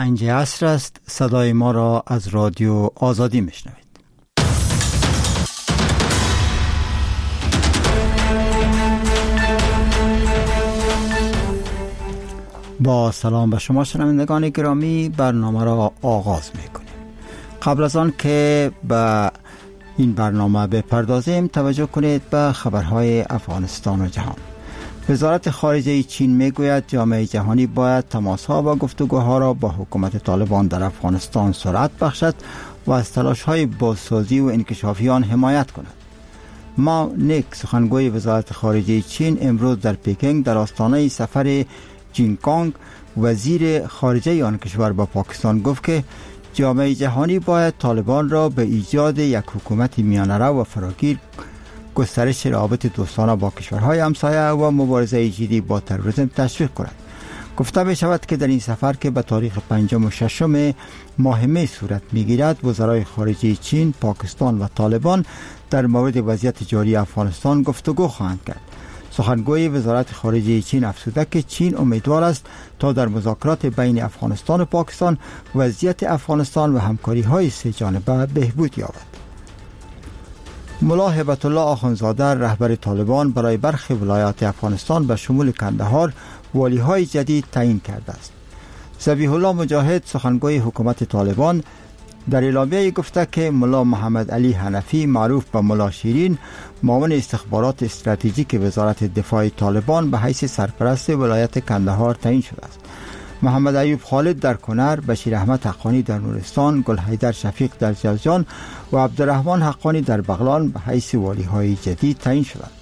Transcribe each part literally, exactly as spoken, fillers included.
پنج عصر است. صدای ما را از رادیو آزادی میشنوید. با سلام به شما شنوندگان گرامی، برنامه را آغاز میکنیم. قبل از آن که به این برنامه بپردازیم، توجه کنید به خبرهای افغانستان و جهان. وزارت خارجه چین میگوید جامعه جهانی باید تماس‌ها و گفتگوها را با حکومت طالبان در افغانستان سرعت بخشد و از تلاش‌های بازسازی و انکشافی آن حمایت کند. ما نیک، سخنگوی وزارت خارجه چین، امروز در پکینگ در آستانه سفر جین کانگ وزیر خارجه آن کشور با پاکستان گفت که جامعه جهانی باید طالبان را به ایجاد یک حکومت میانه‌رو و فراگیر، گسترش روابط دوستانه با کشورهای همسایه و مبارزه جدی با تروریسم تشویق کند. گفته می شود که در این سفر که به تاریخ پنجم و ششم ماه می صورت می گیرد، وزرای خارجه چین، پاکستان و طالبان در مورد وضعیت جاری افغانستان گفتگو خواهند کرد. سخنگوی وزارت خارجه چین افزوده که چین امیدوار است تا در مذاکرات بین افغانستان و پاکستان وضعیت افغانستان و همکاری های سه جانبه بهبود یابد. ملا هبت الله آخوندزاده رهبر طالبان برای برخی ولایات افغانستان به شمول کندهار والی های جدید تعیین کرده است. ذبیح الله مجاهد سخنگوی حکومت طالبان در اعلامیه گفته که ملا محمد علی حنفی معروف به ملا شیرین معاون استخبارات استراتژیک وزارت دفاع طالبان به حیث سرپرست ولایت کندهار تعیین شده است. محمد ایوب خالد در کنر، بشیر احمد حقانی در نورستان، گل حیدر شفیق در جوزجان و عبدالرحمن حقانی در بغلان به حیث والی های جدید تعیین شدند.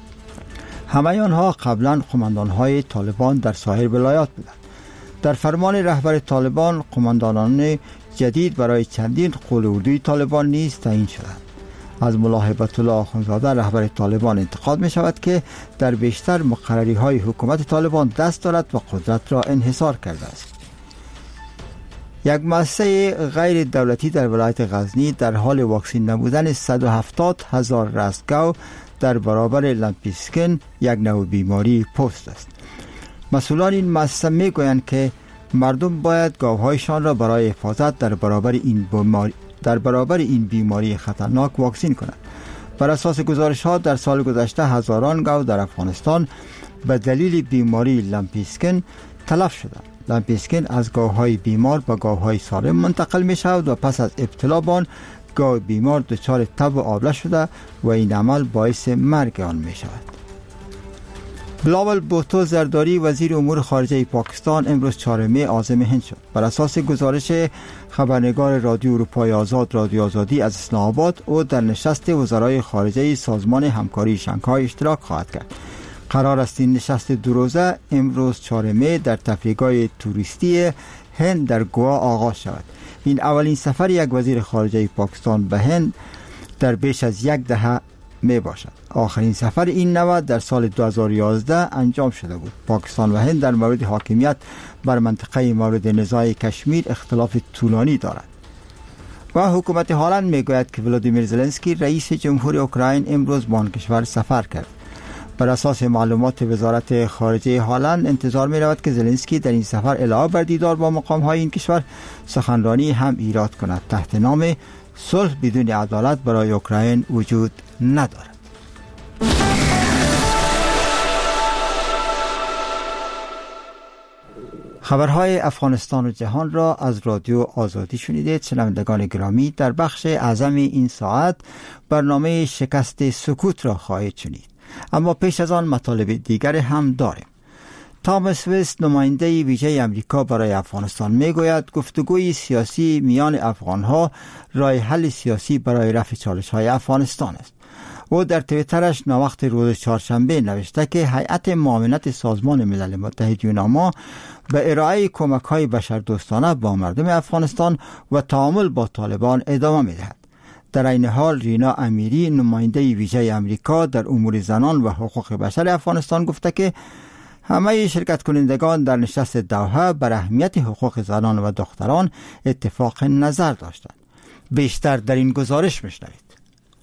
همه آنها قبلا قماندان های طالبان در سایر ولایات بودند. در فرمان رهبر طالبان قماندانان جدید برای چندین قول اردوی طالبان نیز تعیین شدند. از ملا هبت الله آخوندزاده رهبر طالبان انتقاد می شود که در بیشتر مقرری های حکومت طالبان دست دارد و قدرت را انحصار کرده است. یک مؤسسه غیر دولتی در ولایت غزنی در حال واکسین نمودن صد و هفتاد هزار رستگاو در برابر لمپیسکن، یک نوع بیماری پوست است. مسئولان این مؤسسه می گویند که مردم باید گاوهایشان را برای حفاظت در برابر این بیماری در برابر این بیماری خطرناک واکسین کنند. بر اساس گزارش‌ها در سال گذشته هزاران گاو در افغانستان به دلیل بیماری لمپیسکن تلف شدند. لمپیسکن از گاوهای بیمار به گاوهای سالم منتقل می شود و پس از ابتلا به آن گاو بیمار دچار تب و آبله شده و این عمل باعث مرگ آن می شود. بلاول بوتو زرداری وزیر امور خارجه پاکستان امروز چهارم می عازم هند شد. بر اساس گزارش خبرنگار رادیو اروپای آزاد رادیو آزادی از اسلام آباد، او در نشست وزرای خارجه سازمان همکاری شانگهای اشتراک خواهد کرد. قرار است این نشست دو روزه امروز چهارم می در تفریحگاه توریستی هند در گوا آغاز شود. این اولین سفر یک وزیر خارجه پاکستان به هند در بیش از یک دهه می باشد. آخرین سفر این نوع در سال دو هزار و یازده انجام شده بود. پاکستان و هند در مورد حاکمیت بر منطقه مورد نزاع کشمیر اختلاف طولانی دارند. و حکومت هلند می گوید که ولادیمیر زلنسکی رئیس جمهور اوکراین امروز به آن کشور سفر کرد. بر اساس معلومات وزارت خارجه هلند انتظار می رود که زلنسکی در این سفر علاوه بر دیدار با مقام های این کشور سخنرانی هم ایراد کند تحت نام صلح بدون عدالت برای اوکراین وجود ندارد. خبرهای افغانستان و جهان را از رادیو آزادی شنیدید. شنوندگان گرامی، در بخش اعظم این ساعت برنامه شکست سکوت را خواهید شنید، اما پیش از آن مطالب دیگر هم داریم. تامس وست نماینده ویژه امریکا برای افغانستان میگوید گفتگوی سیاسی میان افغانها راه حل سیاسی برای رفع چالش‌های افغانستان است. او در توییترش ناوقت روز چهارشنبه نوشته که هیئت معاونت سازمان ملل متحد یوناما به ارائه کمک‌های بشردوستانه با مردم افغانستان و تعامل با طالبان ادامه می‌دهد. در این حال رینا امیری نماینده ویژه امریکا در امور زنان و حقوق بشر افغانستان گفته که همه شرکت کنندگان در نشست دوحه بر اهمیت حقوق زنان و دختران اتفاق نظر داشتند. بیشتر در این گزارش میشنوید.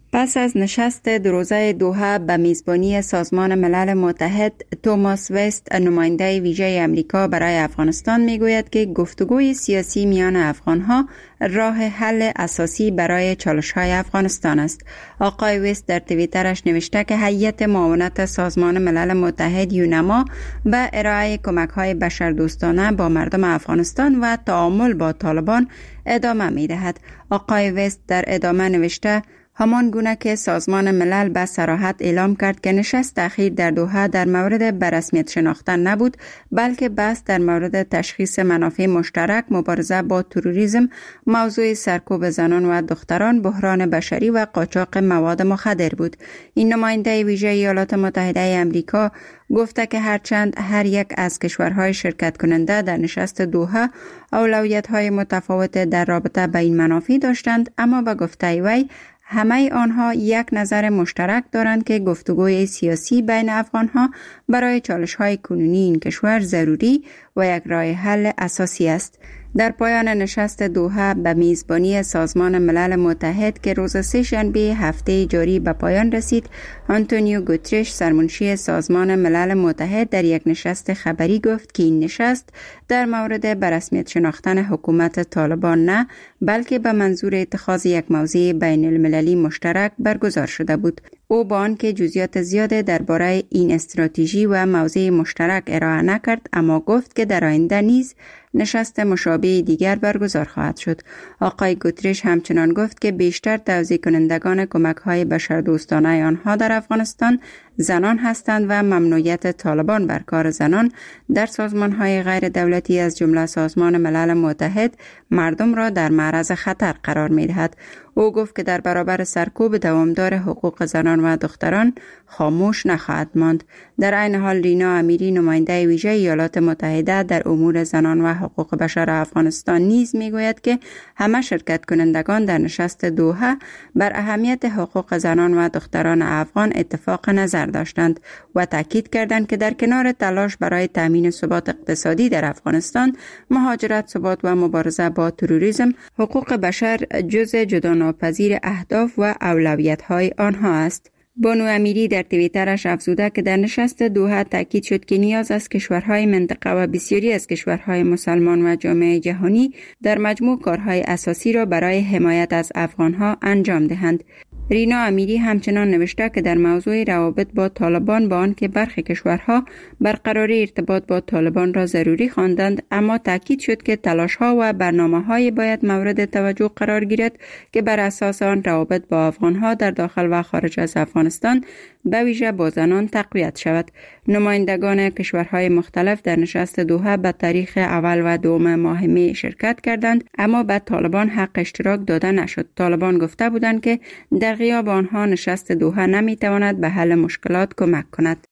پس از نشست دو روزه دوحه به میزبانی سازمان ملل متحد، توماس وست، نماینده ویژه امریکا برای افغانستان میگوید که گفتگوی سیاسی میان افغانها راه حل اساسی برای چالش‌های افغانستان است. آقای وست در توییترش نوشته که هیئت معاونت سازمان ملل متحد یونما به ارائه کمک‌های بشردوستانه با مردم افغانستان و تعامل با طالبان ادامه می‌دهد. آقای وست در ادامه نوشته: همان گونه که سازمان ملل به صراحت اعلام کرد که نشست اخیر در دوحه در مورد به رسمیت شناختن نبود، بلکه بحث در مورد تشخیص منافع مشترک، مبارزه با تروریسم، موضوع سرکوب زنان و دختران، بحران بشری و قاچاق مواد مخدر بود. این نماینده ویژه ایالات متحده آمریکا گفته که هرچند هر یک از کشورهای شرکت کننده در نشست دوحه اولویت‌های متفاوت در رابطه با این منافع داشتند، اما به گفته وی همه آنها یک نظر مشترک دارند که گفتگوی سیاسی بین افغانها برای چالش‌های کنونی این کشور ضروری و یک راه حل اساسی است. در پایان نشست دوحه به میزبانی سازمان ملل متحد که روز سه شنبه هفته جاری به پایان رسید، آنتونیو گوترش، سرمنشی سازمان ملل متحد، در یک نشست خبری گفت که این نشست در مورد به رسمیت شناختن حکومت طالبان نه، بلکه به منظور اتخاذ یک موضع بین المللی مشترک برگزار شده بود. او با آنکه جزئیات زیاده درباره این استراتژی و موضع مشترک ارائه نکرد، اما گفت که در آینده نیز نشست مشابه دیگر برگزار خواهد شد. آقای گوترش همچنان گفت که بیشتر توزیع کنندگان کمک‌های بشردوستانه آنها در افغانستان زنان هستند و ممنوعیت طالبان بر کار زنان در سازمان‌های غیر دولتی از جمله سازمان ملل متحد مردم را در معرض خطر قرار می‌دهد. او گفت که در برابر سرکوب دوامدار حقوق زنان و دختران خاموش نخواهد ماند. در عین حال رینا امیری، نماینده ویژه ایالات متحده در امور زنان و حقوق بشر افغانستان نیز میگوید که همه شرکت کنندگان در نشست دوحه بر اهمیت حقوق زنان و دختران افغان اتفاق نظر داشتند و تاکید کردند که در کنار تلاش برای تامین ثبات اقتصادی در افغانستان، مهاجرت، ثبات و مبارزه با تروریسم، حقوق بشر جزء جدا ناپذیر اهداف و اولویت‌های آنها است. بانو امیری در توییترش افزوده که در نشست دوحه تاکید شد که نیاز است کشورهای منطقه و بسیاری از کشورهای مسلمان و جامعه جهانی در مجموع کارهای اساسی را برای حمایت از افغانها انجام دهند. رینا امیری همچنان نوشته که در موضوع روابط با طالبان، با آنکه برخی کشورها برقراری ارتباط با طالبان را ضروری خواندند، اما تاکید شد که تلاش‌ها و برنامه‌های باید مورد توجه قرار گیرد که بر اساس آن روابط با افغانها در داخل و خارج از افغانستان به ویژه با زنان تقویت شود. نمایندگان کشورهای مختلف در نشست دوحه به تاریخ اول و دوم ماه می شرکت کردند، اما به طالبان حق اشتراک داده نشد. طالبان گفته بودند که در غیاب آنها نشست دوحه نمیتواند به حل مشکلات کمک کند.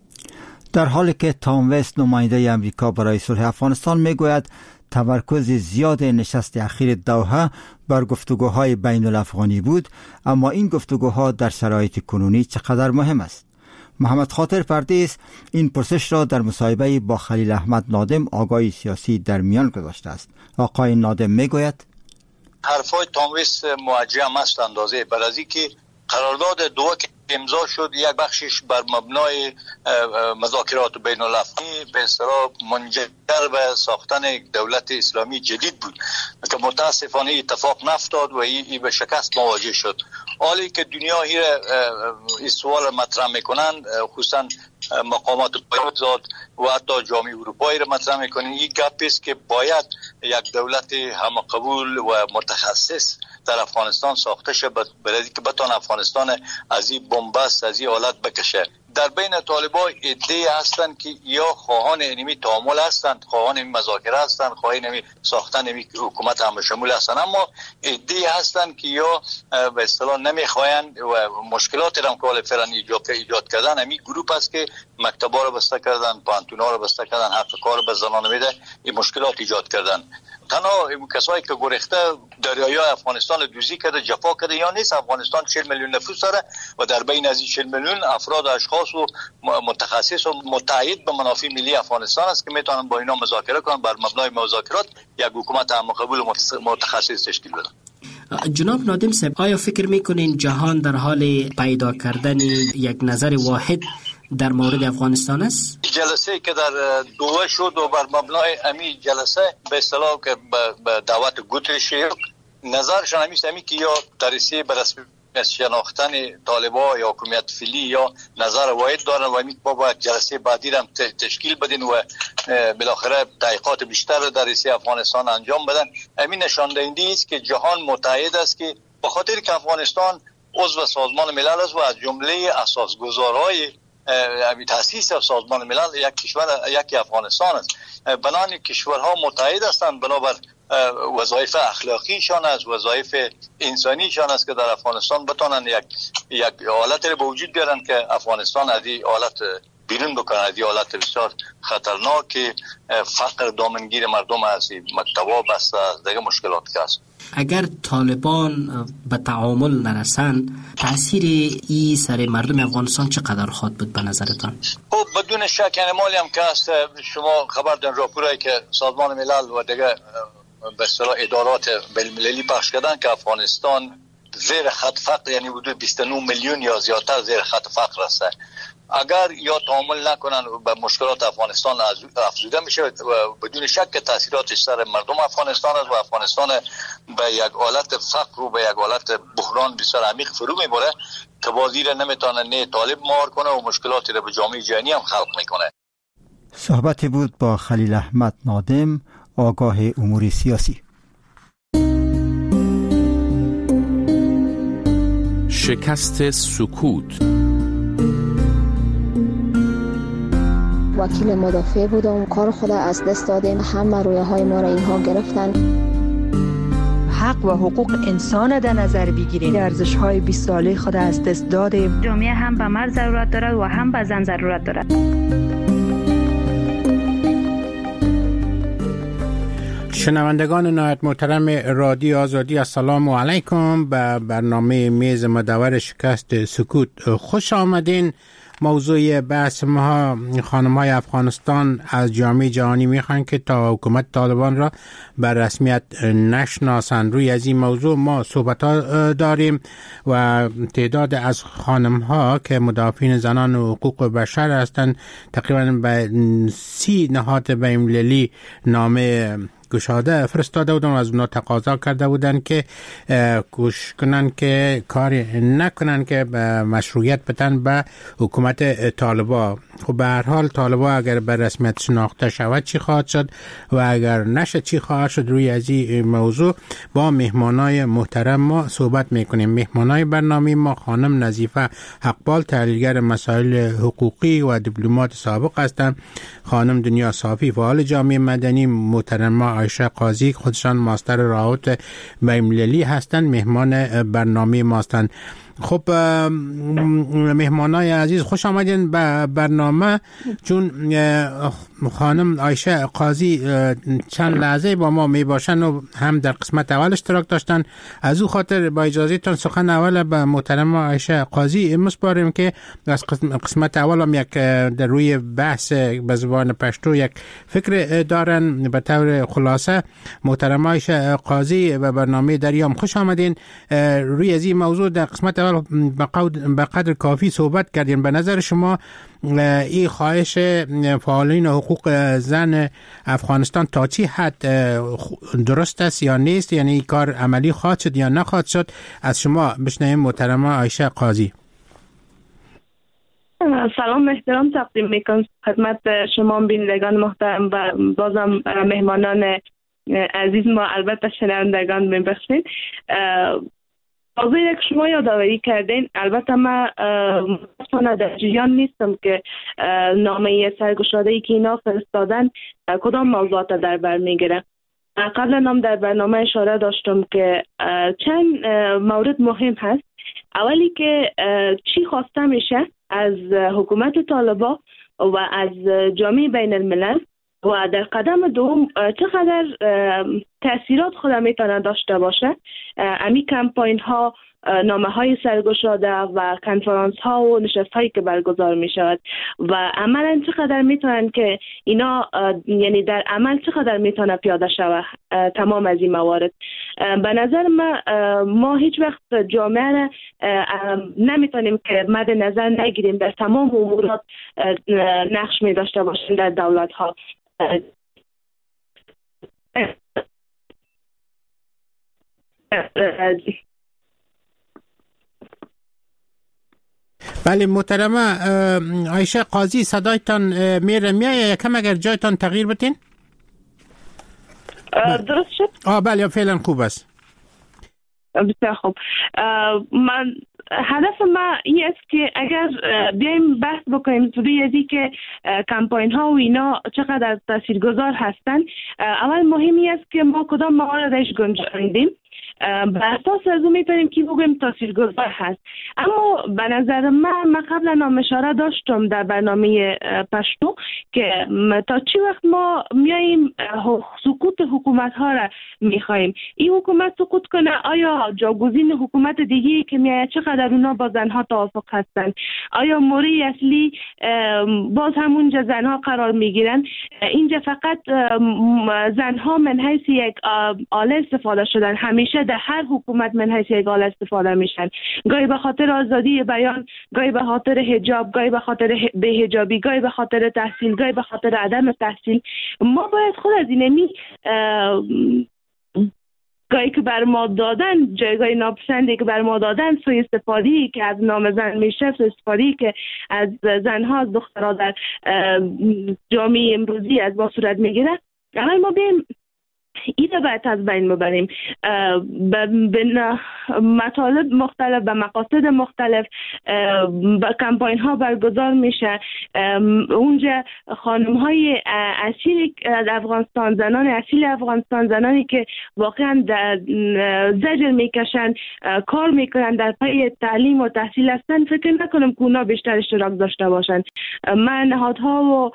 در حالی که تام وست، نماینده امریکا برای صلح افغانستان، میگوید تمرکز زیاد نشست اخیر دوحه بر گفتگوهای بین الافغانی بود، اما این گفتگوها در شرایط کنونی چقدر مهم است. محمد خاطر پردیس این پرسش را در مصاحبه با خلیل احمد نادم، آگاهی سیاسی، در میان گذاشته است. آقای نادم میگوید حرفای تام وست موجه است اندازه بر از اینکه قرارداد دوحه که امضا شد یک بخشش بر مبنای مذاکرات بین الافغانی به اصطلاح منجر به ساختن دولت اسلامی جدید بود که متاسفانه اتفاق نفتاد و این به شکست مواجه شد. حالی که دنیا این سوال مطرح میکنن، خصوصا مقامات پایدار و حتی جامعه اروپایی را مطرح میکنن، این گپ است که باید یک دولت همقبول و متخصص در افغانستان ساخته شد برای که بتوان افغانستان از این بنبست، از این حالت بکشه. در بین طالبان ایده هستند که یا خواهان اینمی تعامل هستند، خواهان اینمی مذاکره هستند، خواهان اینمی ساختن اینمی حکومت همه شمول هستند، اما ایده هستند که یا به اصطلاح نمیخواین و مشکلات را که فعلا ایجاد ایجاد کردن. همین گروه است که مکتبا رو بسته کردن، پانتونا رو بسته کردن، حق کار به زنان میده، این مشکلات ایجاد کردن. تنها کسایی که گریخته دریای افغانستان دوزی کرده، جفا کرده یا نیست. افغانستان چهل میلیون نفوس داره و در بین از این چهل میلیون افراد اشخاص و متخصص و متعهد به منافع ملی افغانستان است که میتونن با اینا مذاکره کنن، بر مبنای مذاکرات یک حکومت همقبول و متخصص تشکیل بدن. جناب نادم صاحب، آیا فکر میکنین جهان در حال پیدا کردن یک نظر واحد در مورد افغانستان است؟ جلسه که در دوحه شد و بر مبنای امی جلسه به اصطلاح که به دعوت گوترش نظرشان همیست همی که یا ترسیه برسمی از شناختن طالبا یا حکومت فعلی یا نظر واحد دارن و همی با باید جلسه بعدی هم تشکیل بدین و بالاخره تحقیقات بیشتر در رئیسی افغانستان انجام بدن. همین نشان دهنده است که جهان متحد است که به خاطر که افغانستان عضو سازمان ملل است و از جمله اساسگزارهای امی تاسیس سازمان ملل یک کشور یکی افغانستان است. بنان کشورها متحد هستند بنابر وظایف اخلاقیشان است، وظایف انسانیشان است که در افغانستان بتونن یک یک حالت رو به وجود بیارن که افغانستان از این حالت بیرون بکنن، از این حالت بسیار خطرناک که فقر دامنگیر مردم است، مکتبا بسته است، دیگه مشکلات است. اگر طالبان به تعامل نرسند تاثیر ای سر مردم افغانستان چقدر خواهد بود به نظرتان؟ خب بدون شک انمالی هم که است، شما خبر دارین راپورایی که سازمان ملل و دیگه به اصطلاح ادارات بین‌المللی پخش کردن که افغانستان زیر خط فقر، یعنی حدود بیست و نه میلیون یا زیادتر زیر خط فقر است. اگر یا تعامل نکنن به مشکلات افغانستان افزوده میشه و بدون شک که تاثیراتش سر مردم افغانستان است و افغانستان به یک حالت فقر و به یک حالت بحران بسیار عمیق فرو میبره که بازی را نمیتونه نه طالب مهار کنه و مشکلاتی را به جامعه جهانی هم خلق میکنه. صحبتی بود با خلیل احمد نادم، آگاه امور سیاسی. شکست سکوت. وکیل مدافع بودم، کار خود از دست دادیم، همه رویه های ما را اینها گرفتن. حق و حقوق انسان در نظر بگیرید، ارزش های بیست ساله خود از دست دادیم. جامعه هم به مرد ضرورت دارد و هم به زن ضرورت دارد. شنوندگان نهایت محترم رادیو آزادی، السلام علیکم. به برنامه میز مدور شکست سکوت خوش آمدین. موضوع بحث ما خانم های افغانستان از جامعه جهانی میخوان که تا حکومت طالبان را بر رسمیت نشناسند. روی از این موضوع ما صحبت ها داریم و تعداد از خانم ها که مدافعین زنان و حقوق بشر هستند تقریبا به سی نهاد بین‌المللی نامه گشاده فرستاده بودن و از اونا تقاضا کرده بودن که کوشش کنن که کاری نکنن که به مشروعیت بدن به حکومت طالبا. خب به هر حال طالبا اگر به رسمیت شناخته شود چی خواهد شد و اگر نشه چی خواهد شد؟ روی از این موضوع با مهمانای محترم ما صحبت میکنیم. مهمانای برنامه ما خانم نظیفه حقبال، تحلیلگر مسائل حقوقی و دیپلمات سابق هستند. خانم دنیا صافی، فعال جامعه مدنی. محترم عایشه قاضی، خودشان ماستر روابط بین‌المللی هستند، مهمان برنامه ما هستند. خب مهمانای عزیز خوش آمدین به برنامه. چون خانم عایشه قاضی چند لحظه با ما می باشن و هم در قسمت اول اشتراک داشتن، از او خاطر با اجازهتون سخن اول به محترم عایشه قاضی مسپاریم که از قسمت اول هم یک در روی بحث به زبان پشتو یک فکر دارن. به طور خلاصه محترم عایشه قاضی به برنامه دریام خوش آمدین. روی از این موضوع در قسمت اول به قدر کافی صحبت کردیم. به نظر شما این خواهش فعالین حقوق زن افغانستان تا چی حد درست است یا نیست؟ یعنی این کار عملی خواهد شد یا نخواهد شد؟ از شما بشنویم محترمه عایشه قاضی. سلام احترام تقدیم میکنم خدمت شما بینندگان محترم و بازم مهمانان عزیز ما، البته شنوندگان میبخشید. موضوعی که شما یادآوری کردین، البته من متاسفانه در جریان نیستم که نامه سرگشاده‌ای که اینا فرستادن کدام موضوعات در بر میگیره. قبلا هم در برنامه اشاره داشتم که چند مورد مهم هست. اولی که چی خواسته میشه از حکومت طالبان و از جامعه بین الملل، و در قدم دوم چقدر تأثیرات خود میتونه داشته باشه امی کمپاین ها نامه های سرگشاده و کنفرانس ها و نشست هایی که برگزار می شود و عملا چقدر میتونن که اینا یعنی در عمل چقدر میتونه پیاده شود تمام از این موارد. به نظر ما ما هیچ وقت جامعه را نمیتونیم که مد نظر نگیریم در تمام امورات نقش می داشته باشیم در دولت ها. بله محترمه عایشه قاضی، صدایتان میره میایه یکم اگر جایتان تغییر بتین؟ درست شد؟ آه بله فعلا خوب است. بسیار خوب. من هدف ما این است که اگر بیایم بحث بکنیم سوی ازی که کمپاین ها و اینا چقدر تاثیرگذار هستند، اول مهمی است که ما کدام مواردش گنجاندیم. به اساس از اون میتونیم که بگویم تاثیرگذار هست. اما به نظر من من قبلا هم اشاره داشتم در برنامه پشتو که تا چی وقت ما میاییم سقوط حکومت ها را میخوایم. این حکومت سقوط کنه، آیا جاگزین حکومت دیگه که میایه چقدر اونا با زنها توافق هستن؟ آیا موری اصلی باز همونجا زنها قرار میگیرن؟ اینجا فقط زنها من حیث یک آله استفاده شدن، همیشه در هر حکومت من حیث یک آله استفاده میشن، گاهی به خاطر آزادی بیان، گاهی به خاطر حجاب، گاهی به خاطر بی‌حجابی، گاهی به خاطر تحصیل، گاهی به خاطر عدم تحصیل. ما باید خود از اینمی گاهی که بر ما دادن، جایگاه ناپسندی که بر ما دادن، سوء استفاده‌ای که از نام زن میشه، سوء استفاده‌ای که از زنها از دخترها در جامعه امروزی از با صورت میگیره، اما ما بیم اینو باید از بین ببریم. به مطالب مختلف، به مقاصد مختلف به کمپاین ها برگزار میشه. اونجا خانم های اصیل افغانستان، زنان اصیل افغانستان، زنانی که واقعا در زجر میکشن، کار میکنن، در پی تعلیم و تحصیل هستن، فکر نکنم که اونا بیشتر اشتراک داشته باشن. من نهادها و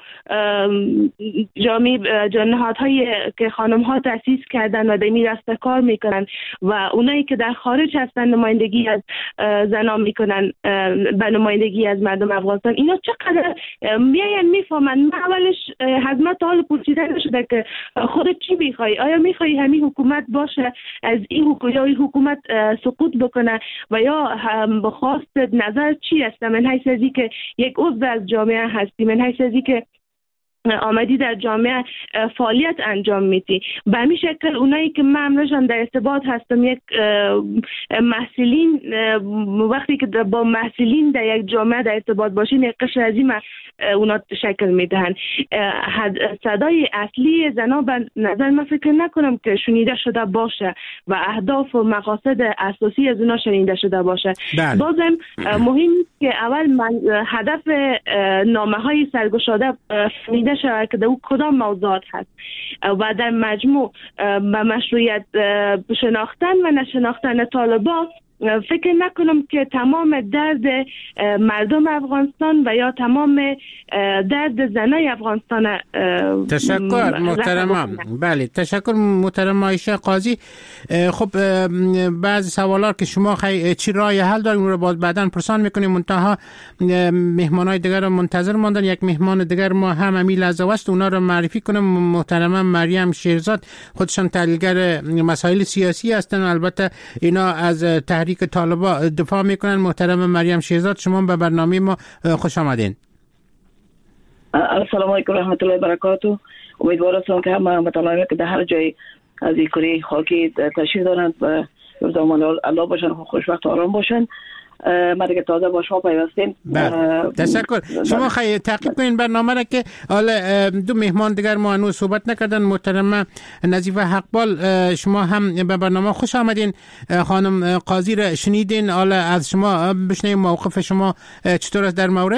جامعه نهادهایی که خانم ها تأسیس کردن و دمی دست کار میکنن و اونایی که در خارج هستن نمایندگی از زنان میکنن به نمایندگی از مردم افغانستان، اینا چقدر میاین میفهمن. من اولش حزمت حال پرسیده نشده که خودت چی میخوای؟ آیا میخوای همین حکومت باشه از این حکومت یا این حکومت سقوط بکنه و یا خواست نظر چی است؟ من حیث ازی که یک عضو از جامعه هستی، من حیث ازی که آمدی در جامعه فعالیت انجام میدی، به همین شکل اونایی که من همراهشان در ارتباط هستم، یک محصلین، وقتی که با محصلین در یک جامعه در ارتباط باشین، یک قشر از این اونا شکل میدهن. صدای اصلی زنا به نظر من فکر نکنم که شنیده شده باشه و اهداف و مقاصد اساسی از اونا شنیده شده باشه. بله. بازم مهم که اول من هدف نامه های سرگشاده شنیده شود که در او کدام موضوعات هست و در مجموع به مشروعیت شناختن و نشناختن طالبان فکر نکنم که تمام درد مردم افغانستان و یا تمام درد زنای افغانستان. تشکر محترمه. بله تشکر محترمه عایشه قاضی. خب بعضی سوالات که شما خی... چی راه حل داریم اون رو باز بعداً پرسان میکنیم. منتها مهمانای دیگر رو منتظر ماندن. یک مهمان دیگر ما هم همین لحظه است، اونا رو معرفی کنم. محترمه مریم شیرزاد، خودشان تحلیلگر مسائل سیاسی هستن، البته اینا از تحریک طالبان دفاع میکنن. محترم مریم شیرزاد، شما به برنامه ما خوش آمدین. السلام علیکم و رحمت الله و برکاته. امیدوارم که همه مطالعه که در هر جای از این کره خاکی تشریف دارند و روزمان الله باشن، خوشبخت و آرام باشن. ما دیگه تازه با شما پیوستیم. تشکر. شما خیلی تعقیب کنین برنامه را که حالا دو مهمان دیگر ما هنوز صحبت نکردن. محترم نظیفه حقبال، شما هم به برنامه خوش آمدین. خانم قاضی را شنیدین، حالا از شما بشنویم موقف شما چطور است در مورد.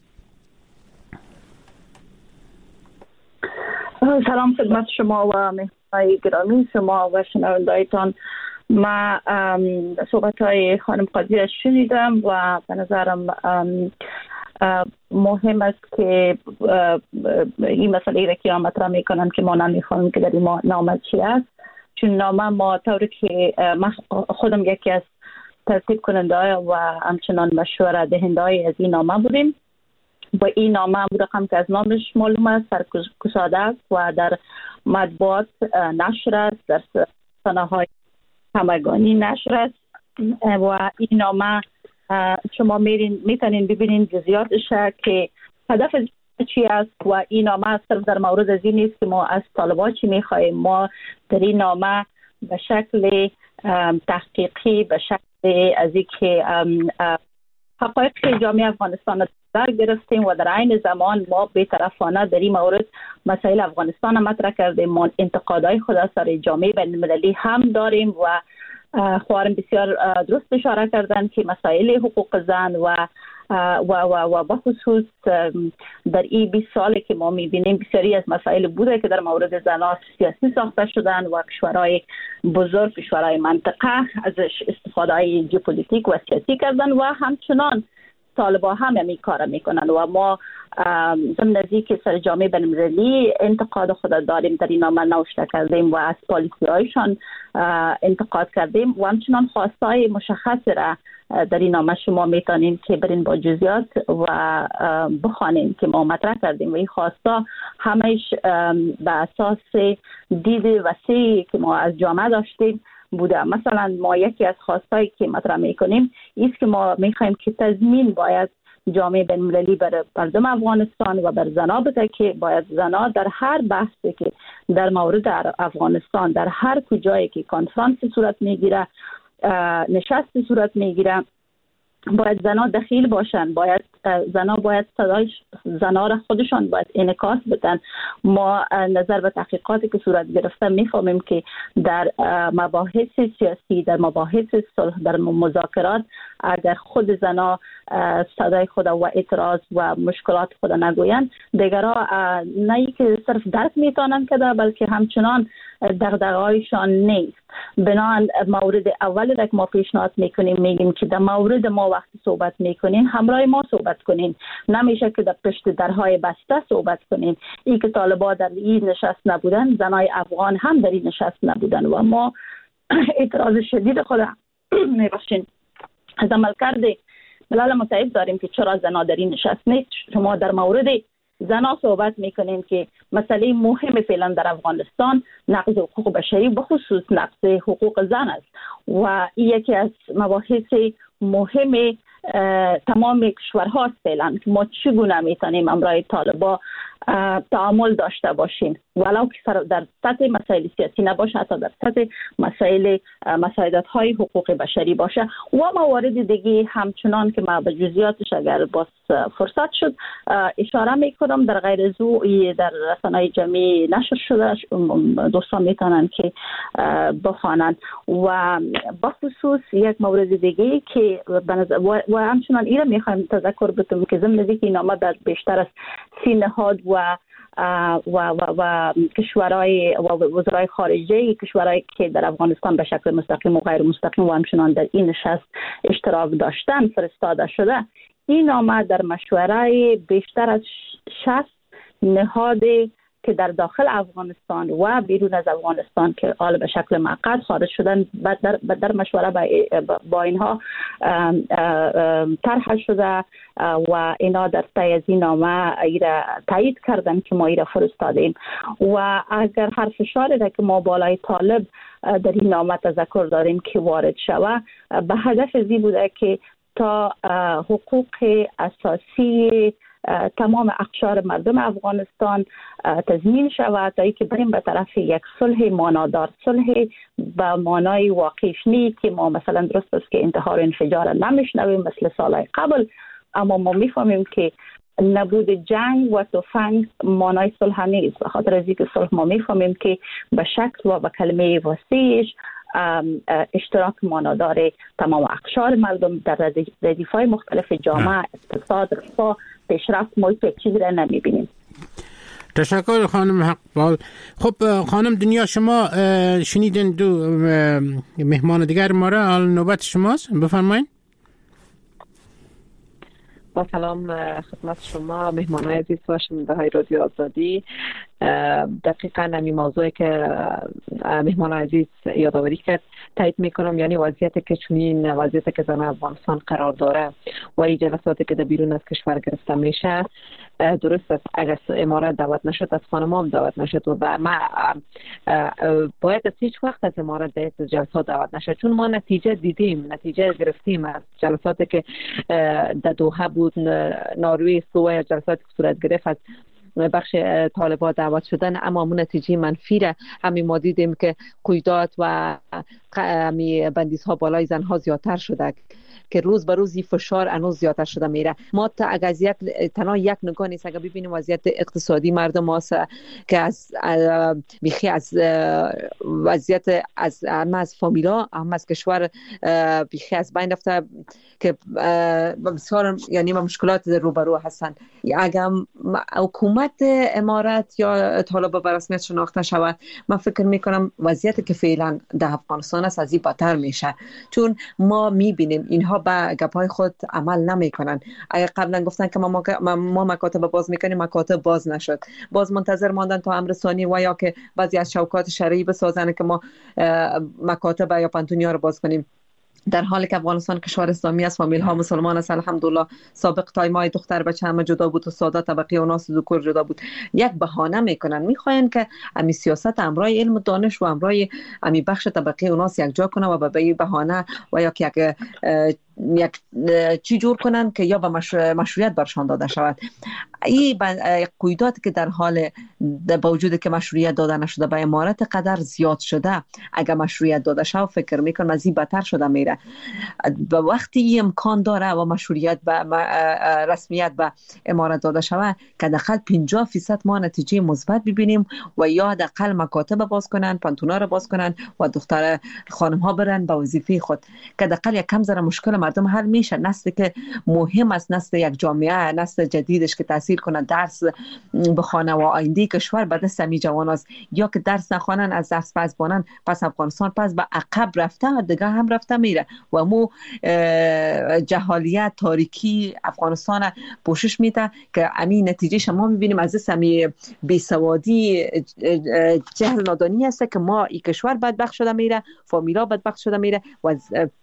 سلام خدمت شما و مهمانای گرامی شما و شنوندایتان. ما صحبت های خانم قاضی را شنیدم و به نظرم مهم است که این مسئله را که مطرح میکنم که ما نمیخوایم که در این نامه چی است، چون نامه ما طوری که من خودم یکی از ترتیب کننده و همچنان مشوره دهنده از این نامه بودیم. با این نامه هم رقم که از نامش معلوم است سرگشاده است و در مطبوعات نشر است، در رسانه‌های همگانی نشر است و این نامه شما میرین میتونین ببینین جزئیاتش که هدف چی است و این نامه صرف در مورد از این نیست که ما از طالبان چی میخوایم. ما در این نامه به شکل تحقیقی به شکل از اینکه حقایق جامعه افغانستان در گرفتیم و در عین زمان ما بی‌طرفانه در این مورد مسائل افغانستان مطرح کردیم. ما انتقادهای خود از سر جامعه بین المللی هم داریم و خواهرم بسیار درست اشاره کردن که مسائل حقوق زن و و و و بخصوص در این بیست سالی که ما میبینیم بسیاری از مسائل بوده که در مورد زنان سیاسی ساخته شدن و کشورهای بزرگ، کشورهای منطقه ازش استفاده ژئوپلیتیک و سیاسی کردن و همچنان طالبان هم همین کار میکنن و ما ضمن نزدیک سر جامعه بین‌المللی انتقاد خود داریم، در این نامه نوشته کردیم و از پالیسی هایشان انتقاد کردیم و همچنان خواستای مشخص را در این نامه شما میتونین که برین با جزئیات و بخوانین که ما مطرح کردیم و این خواستا همش به اساس دید وسیعی که ما از جامعه داشتیم بوده. مثلا ما یکی از خواستایی که مطرح میکنیم است که ما میخوایم که تضمین باید جامعه بین‌المللی بر مردم افغانستان و بر زنا بده که باید زنا در هر بحثی که در مورد افغانستان در هر کجایی که کنفرانس صورت میگیره، نشست صورت میگیره، باید زنا دخیل باشن، باید زنا باید صدای زنا را خودشان باید انعکاس بدن. ما نظر به تحقیقاتی که صورت گرفته میفهمیم که در مباحث سیاسی، در مباحث صلح، در مذاکرات اگر خود زنا صدای خود و اعتراض و مشکلات خود نگوین، دیگرها نه که صرف درک میتونن کده بلکه همچنان دغدغه‌هایشان نیست. بنابراین مورد اولی که ما پیشنهاد میکنیم میگیم که در مورد ما وقتی صحبت میکنین همراه ما صحبت کنین، نمیشه که در پشت درهای بسته صحبت کنین. این که طالبان در این نشست نبودن، زنای افغان هم در این نشست نبودن و ما اعتراض شدید خود میبخشین از عملکرد ملل متحد داریم که چرا زنا در این نشست نیست. شما در مورد زنا صحبت میکنیم که مسئله مهم فعلا در افغانستان نقض حقوق بشری بخصوص نقض حقوق زن است و یکی از مباحث مهم تمام کشورها است فعلا که ما چگونه میتونیم امرای طالبان تعامل داشته باشیم، ولو که در سطح مسائل سیاسی نباشه، حتی در سطح مسائل مساعدت های حقوق بشری باشه و موارد دیگه همچنان که ما به جزئیاتش اگر باز فرصت شد اشاره میکنم. در غیر از او در رسانه‌های جمعی نشر شده، دوستان میتونن که بخوانند و بخصوص یک مورد دیگه که و همچنان این را میخوایم تذکر بدم که ضمن اینکه این نامه در بیشتر از سی نهاد و و و و کشورهای و وزرای خارجه کشورهایی که در افغانستان به شکل مستقیم و غیر مستقیم و همچنان در این نشست اشتراک داشتن فرستاده شده. این نامه در مشوره بیشتر از شصت نهاد که در داخل افغانستان و بیرون از افغانستان که حالا به شکل معقد خارج شدن در, در مشوره با اینها طرح شده و اینا در تایید این نامه ایره تایید کردن که ما ایره فرستادیم و اگر هر فشاری را که ما بالای طالب در این نامه تذکر داریم که وارد شوه به هدف ازی بوده که تا حقوق اساسی تمام اقشار مردم افغانستان تضمین شود تا اینکه بریم به طرف یک صلح معنادار، صلح به معنای واقعی که ما مثلا درست است که انتحار و انفجار نمیشنویم مثل سالهای قبل، اما ما میفهمیم که نبود جنگ و تفنگ معنای صلح نیست. به خاطر از اینکه صلح ما میفهمیم که به شکل و به کلمه وسیعش اشتراک معنادار تمام اقشار مردم در ردیف‌های مختلف جامعه، اقتصاد، رفاه، پیشرفت، محیط یک چیزی را نمیبینیم. تشکر خانم حقبال. خب خانم دنیا، شما شنیدین دو مهمان دیگر ما را، حال نوبت شماست، بفرمایید. با سلام خدمت شما مهمانای عزیز و شنونده های رادیو آزادی. دقیقاً همین موضوعی که مهمان عزیز یادآوری کرد تایید میکنم، یعنی وضعیتی که چنین وضعیتی که زن افغانستان قرار داره و این جلساتی که در بیرون از کشور گرفته میشه درست است. اگر امارات دعوت نشد از خانم هم دعوت نشد و ما باید از هیچ وقت از امارات در جلسات دعوت نشد، چون ما نتیجه دیدیم، نتیجه گرفتیم از جلساتی که در دوحه بود، نروژ، سوئد، جلساتی که صورت گرفت از بخش طالبان دعوت شدن، اما همون نتیجه منفی را همین ما دیدیم که قیودات و همین بندیزها بالای زنها زیادتر شده که روز به روز فشار انوز زیادتر شده میره. ما تا اگر از یک تنها یک نگاه نیست، اگر ببینیم وضعیت اقتصادی مردم هاست که از بیخی از وضعیت از هم از فامیلا هم از کشور بیخی از بین رفته که بسیار یعنی مشکلات روبرو هستند. اگر حکومت امارات یا طالبان به رسمیت شناخته شود، من فکر میکنم وضعیتی که فعلا در افغانستان است از این بدتر میشه، چون ما میبینیم اینها با گپای خود عمل نمیکنن. اگر قبلا گفتن که ما ما مکاتب باز میکنیم، مکاتب باز نشد، باز منتظر ماندن تا امر ثانی و یا که بعضی از شوکات شرعی بسازن که ما مکاتب یا پانتونیا رو باز کنیم، در حالی که افغانستان کشور اسلامی است، فامیل ها مسلمان است. الحمدلله سابق تایمای دختر بچه همه جدا بود و ساده طبقه و ناس ذکور جدا بود. یک بهانه میکنن، میخواین که امی سیاست امرای علم و دانش و امرای امی بخش طبقه و ناس یک جا کنه و به این بهانه و یا که یک یک چی جور کنن که یا به مشروعیت برشان داده شود. این قیوداتی که در حال با وجود که مشروعیت داده نشده به امارات قدر زیاد شده، اگر مشروعیت داده شود فکر میکنم از این بدتر شده میره. به وقتی امکان داره و مشروعیت به رسمیت به امارات داده شود که دقیقاً پنجاه فیصد ما نتیجه مثبت ببینیم و یا دقیقاً مکاتب باز کنن، پانتونا رو باز کنن و دختر خانم ها برن به وظیفه خود، که دقیقاً یک کم ذره مشکل مردم حل میشه. نسل که مهم است، نسل یک جامعه، نسل جدیدش که تحصیل کنه، درس بخونه و آینده کشور به دست می جوان است، یا که درس نخوانن از درس پس بانن، پس افغانستان پس به عقب رفته و دیگه هم رفته میره و مو جهالیت تاریکی افغانستان پوشش میده که همین نتیجه شما میبینیم از سمی بیسوادی جهل نادانی است که ما این کشور بدبخت شده میره، فامیلا بدبخت شده میره و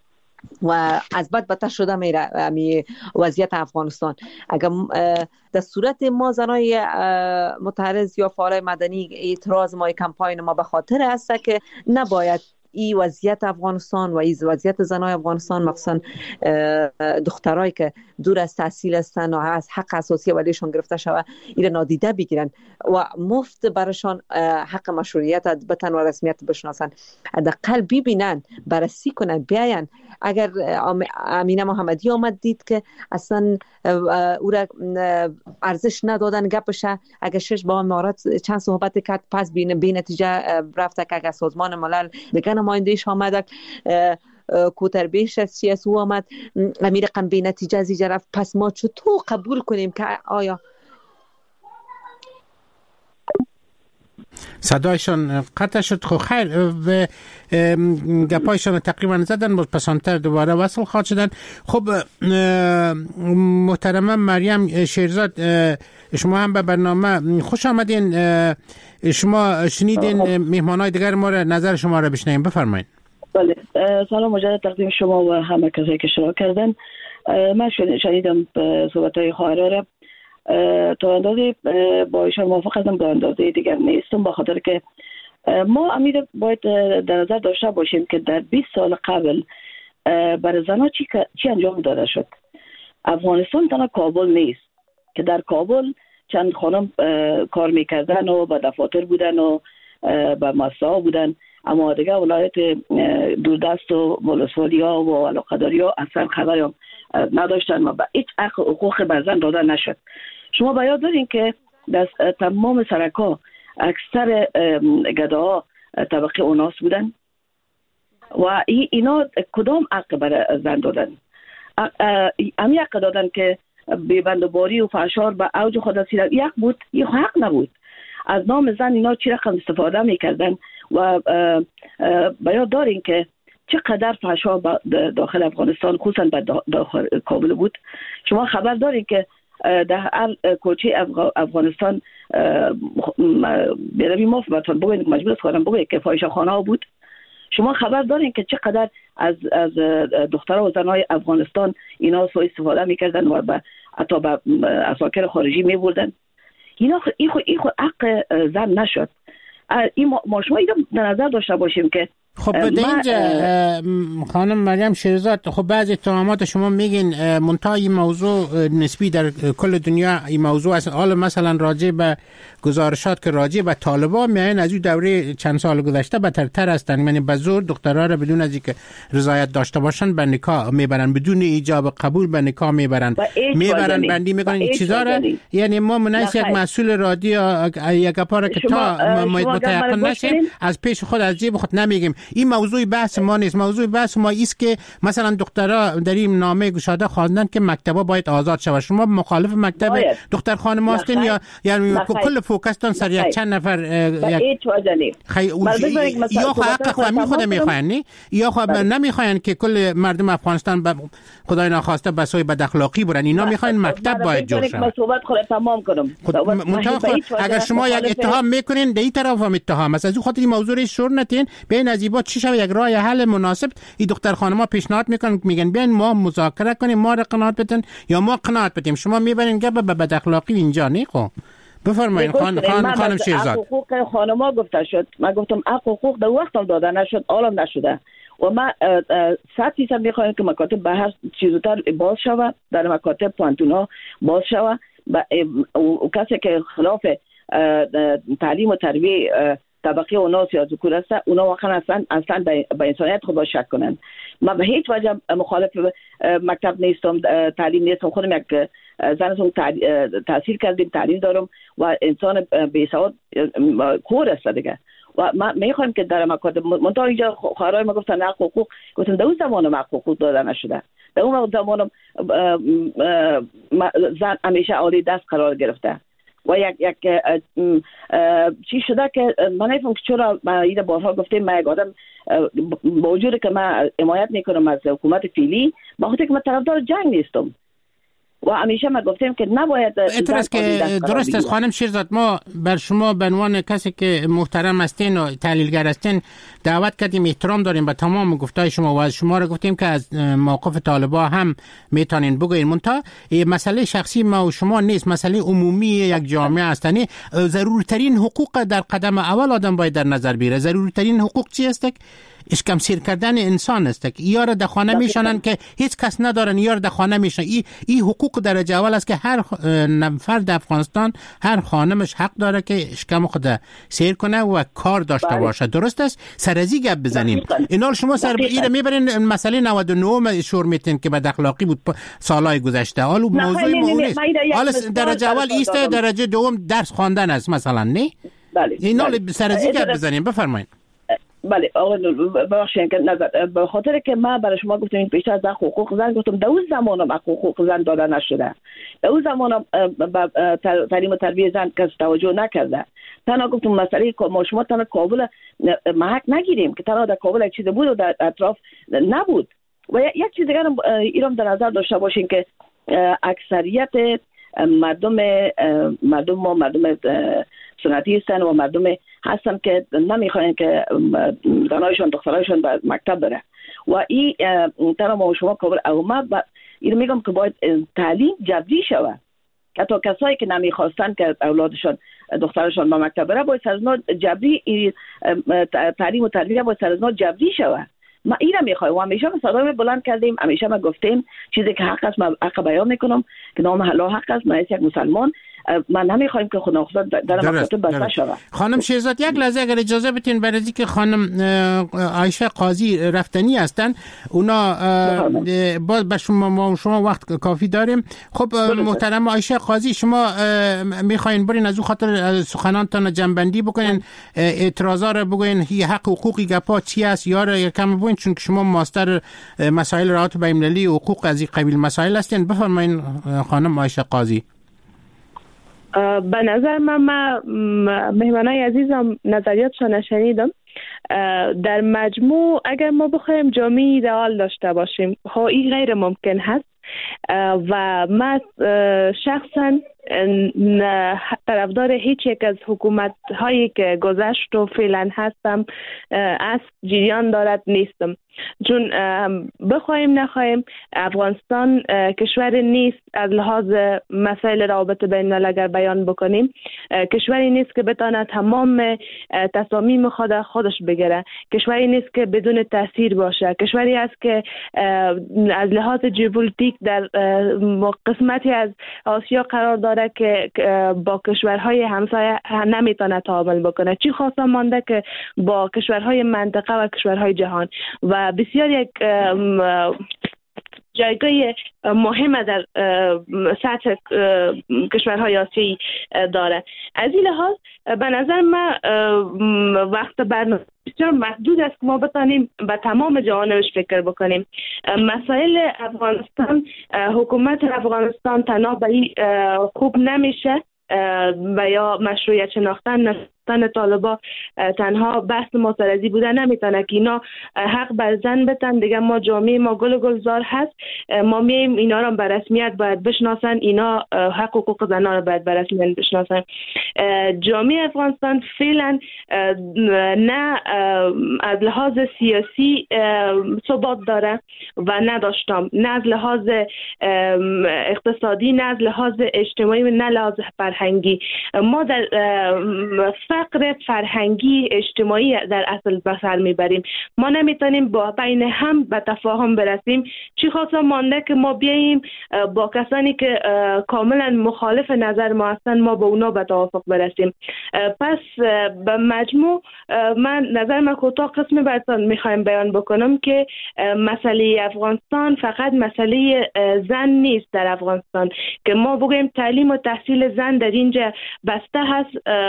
و از بد بدتر شده میره امی وضعیت افغانستان. اگر در صورت ما زنای متحرز یا فعال مدنی اعتراض ما کمپاین ما به خاطر هست که نباید این وضعیت افغانستان و این وضعیت زنای افغانستان مخصوصا دخترایی که دور از تحصیل هستن و از حق اساسی ولیشون گرفته شود این نادیده بگیرن و مفت برشان حق مشروعیت بتن و رسمیت بشناسن. حداقل ببینن، بررسی کنن، بیاین. اگر امینه محمدی آمد دید که اصلا او را ارزش ندادن گپشه، اگر شش با امارات چند صحبت کرد پس بین بی نتیجه رفته که اگر سازمان ملل دیگه نمایندهش آمد کوتر بیش از سیاسی آمد امیر رقم بی نتیجه از اینجا رفت، پس ما چطور قبول کنیم که آیا صدایشان قطع شد؟ خب خیر و گپایشان تقریبا زدن بود، پسانتر دوباره وصل خواهد شدن. خب محترمه مریم شیرزاد، شما هم به برنامه خوش آمدین. شما شنیدین مهمانای دیگر ما را، نظر شما را بشنویم، بفرمایید. بله، سلام مجدد تقدیم شما و همه کسایی که اشتراک کردن. من شنیدم صحبت‌های خواهرا را، تا اندازه با ایشان موافق هستم، تا اندازه دیگر نیستم، با خاطر که ما امیر باید در نظر داشته باشیم که در بیست سال قبل برای زنها چی, چی انجام داده شد. افغانستان تنها کابل نیست که در کابل چند خانم کار میکردن و به دفاتر بودن و به مساحه بودن، اما دیگه ولایت دوردست و ولسوالی ها و علاقه‌داری ها اصلا خبری هم نداشتن و به هیچ حقوق بر زن داده نشد. شما باید دارین که در تمام سرک‌ها اکثر گداها طبقه اوناس بودن و اینا کدام حق بر زن دادن؟ امی حق دادن که بیبندوباری و فحشار به اوج خود رسیدن، یک بود، یک حق نبود. از نام زن اینا چی رقم استفاده میکردن و باید دارین که چقدر فحشا داخل افغانستان خصوصا به داخل کابل بود. شما خبر دارین که در هر کوچه افغانستان بیروی ما مثلا بگوین مجبور خودم بگوید که فاحشه‌خانه ها بود. شما خبر دارین که چقدر از از دخترها و زنهای افغانستان اینا سوء استفاده میکردن و به حتی به اساکر خارجی میبردن. اینا این خو این خو حق زن نشد. این ما شما اینو در نظر داشته باشیم که خب به اینجا خانم مریم شیرزاد، خب بعضی اتهامات شما میگین منتها این موضوع نسبی در کل دنیا این موضوع است. حالا مثلا راجع به گزارشات که راجع به طالبان میاین از این دوره چند سال گذشته بدتر هستن، یعنی به زور دخترها را بدون از اینکه رضایت داشته باشن به نکاح میبرن، بدون ایجاب قبول به نکاح میبرن میبرن بندی میکنن این چیزا را. یعنی ما مناسب یک مسئول رادیو یک پاره که تا متيقن نشیم از پیش خود از جیب خود نمیگیم. این موضوع بحث ما نیست. موضوع بحث ما است که مثلا دخترها در این نامه گشاده خواندن که مکتبا باید آزاد شود. شما مخالف مکتب دختر خانم هستین یا یعنی کل فوکستون سر یک چند نفر یک خی یا حق خواهی خود میخواین نی یا خواهی نمیخواین که کل مردم افغانستان خدای ناخواسته بسای بد اخلاقی برن. اینا میخواین مکتب باید جور شود. من صحبت خود تمام کنم. اگر شما یک اتهام میکنین در این طرف هم اتهام است، از اون خاطر این موضوع شور نتین بین از با چی شود یک راه حل مناسب. این دختر خانم‌ها پیشنهاد میکنن میگن بیاین ما مذاکره کنیم، ما را قناعت بدن یا ما قناعت بدیم. شما میبرین که به بد اخلاقی اینجا نه. خب بفرمایید خانم خانم خانم شیرزاد. حقوق خانم‌ها گفته شد، من گفتم حقوق در وقتم داده نشد، حالا نشده و ما صد درصد میخوایم که مکاتب به هر چیزتر باز شود، در مکاتب پانتون‌ها باز شود و کسی که خلاف تعلیم و تربیه طبقه اوناس یا ذکور است اونا واقعا اصلا اصلا به انسانیت خود شک کنن. من به هیچ وجه مخالف مکتب نیستم، تعلیم نیستم. خودم یک زنم تحصیل کردیم، تعلیم دارم و انسان بی‌سواد کور است دیگه و ما میخوایم که در مکاتب منتها اینجا خواهرای ما گفتن حق حقوق، گفتم در اون زمان ما حقوق داده نشده. در اون زمان زن همیشه عالی دست قرار گرفته و یک یک چی شده که من نمی‌فهمم چرا ما این بارها گفتیم من یک آدم با وجودی که من حمایت میکنم از حکومت فعلی با خاطر که من طرفدار جنگ نیستم و همیشه ما گفتیم که نباید اعتراض که درست است. خانم شیرزاد، ما بر شما به عنوان کسی که محترم هستین و تحلیلگر هستین دعوت کردیم، احترام داریم به تمام گفتای شما و از شما را گفتیم که از موقف طالبان هم میتونین بگوین. منتها مسئله شخصی ما و شما نیست، مسئله عمومی یک جامعه است. یعنی ضروری ترین حقوق در قدم اول آدم باید در نظر بگیره. ضروری ترین حقوق چی است؟ اشکم سیر کردن انسان است که یار در خانه میشنن که هیچ کس ندارن، یار در خانه میشن. این ای حقوق درجه اول است که هر فرد افغانستان هر خانمش حق داره که اشکم خود سیر کنه و کار داشته باشه. درست است؟ سرازی گپ بزنیم. اینا شما سر ایره میبرین مسئله نود و نه شور میتین که بد اخلاقی بود سالهای گذشته. حالا موضوع مهم نیست. حالا درجه اول است، درجه دوم درس خواندن است مثلا نه؟ بله. اینا سرازی گپ بزنیم. بفرمایید. بله آقا ببخشید که نظر به خاطر که ما برای شما گفتم این بیشتر از حقوق زن گفتم در اون زمان هم حقوق زن داده نشده. در اون زمان هم تعلیم و تربیه زن کس توجه نکرده. تنها گفتم مسئله ما شما تنها کابل محک نگیریم که تنها در کابل یک چیز بود و در اطراف نبود. و یک چیز دیگر هم ایران در نظر داشته باشین که اکثریت مردم مردم ما مردم سنتی هستن و مردم هستن که نمیخواین که زنایشان دخترایشان به مکتب بره و این تنها ما شما کابل او ما این میگم که باید تعلیم جبری شود. حتی کسایی که نمیخواستن که اولادشان دخترشان به مکتب بره باید سرزنا جبری تعلیم و تربیه باید سرزنا جبری شود. ما اینا میخوایم و همیشه ما صدای بلند کردیم، همیشه ما گفتیم چیزی که حق است ما حق بیان میکنم که نام حلال حق است. من یک مسلمان من نمیخوایم که خدا خدا در مکاتب بسته شود. خانم شیرزاد یک لحظه اگر اجازه بدین، برای اینکه خانم عایشه قاضی رفتنی هستن اونا باز به شما ما شما وقت کافی داریم. خب محترم عایشه قاضی، شما میخواین برین از اون خاطر سخنانتان جنبندی بکنین، اعتراضا رو بگوین، هی حق حقوقی گپا چی است یا رو کم بگوین، چون شما ماستر مسائل رابطه بین المللی و حقوق از این قبیل مسائل هستین. بفرمایین خانم عایشه قاضی. به نظر من ما مهمانای عزیزم نظریاتشان شنیدم. در مجموع اگر ما بخوایم جامعه ایدئال داشته باشیم، ها این غیر ممکن هست و من شخصا طرفدار هیچ یک از حکومت هایی که گذشت و فعلا هستم از جریان دارد نیستم، چون بخوایم نخوایم افغانستان کشور نیست از لحاظ مسائل روابط بین الملل اگر بیان بکنیم، کشوری نیست که بتواند تمام تصامیم خود خودش بگیره، کشوری نیست که بدون تاثیر باشه، کشوری است که از لحاظ ژئوپلیتیک در قسمتی از آسیا قرار داره که با کشورهای همسایه نمیتونه تعامل بکنه، چی خاصا مانده که با کشورهای منطقه و کشورهای جهان و بسیار یک جایگاه مهم در سطح کشورهای آسیایی داره. از این لحاظ به نظر من وقت برنامه بسیار محدود است که ما بتانیم به تمام جوانبش فکر بکنیم. مسائل افغانستان، حکومت افغانستان تنها به این خوب نمیشه و یا مشروعیت شناختن نشستن طالبا تنها بحث معترضی بوده نمیتونه که اینا حق بر زن بتن. دیگه ما جامعه ما گل و گلزار هست، ما میایم اینا را به رسمیت باید بشناسن، اینا حق و حقوق زنان را باید به رسمیت بشناسن. جامعه افغانستان فعلا نه از لحاظ سیاسی ثبات داره و نداشتم، نه از لحاظ اقتصادی، نه از لحاظ اجتماعی و نه لحاظ فرهنگی. ما در فقر فرهنگی اجتماعی در اصل به سر میبریم. ما نمیتونیم با بین هم به تفاهم برسیم، چی خاصا مانده که ما بیاییم با کسانی که کاملا مخالف نظر ما هستن ما با اونا به توافق برسیم. پس به مجموع من نظر من کوتاه قسمی براتون میخوایم بیان بکنم که مسئله افغانستان فقط مسئله زن نیست در افغانستان، که ما بگویم تعلیم و تحصیل زن در اینجا بسته هست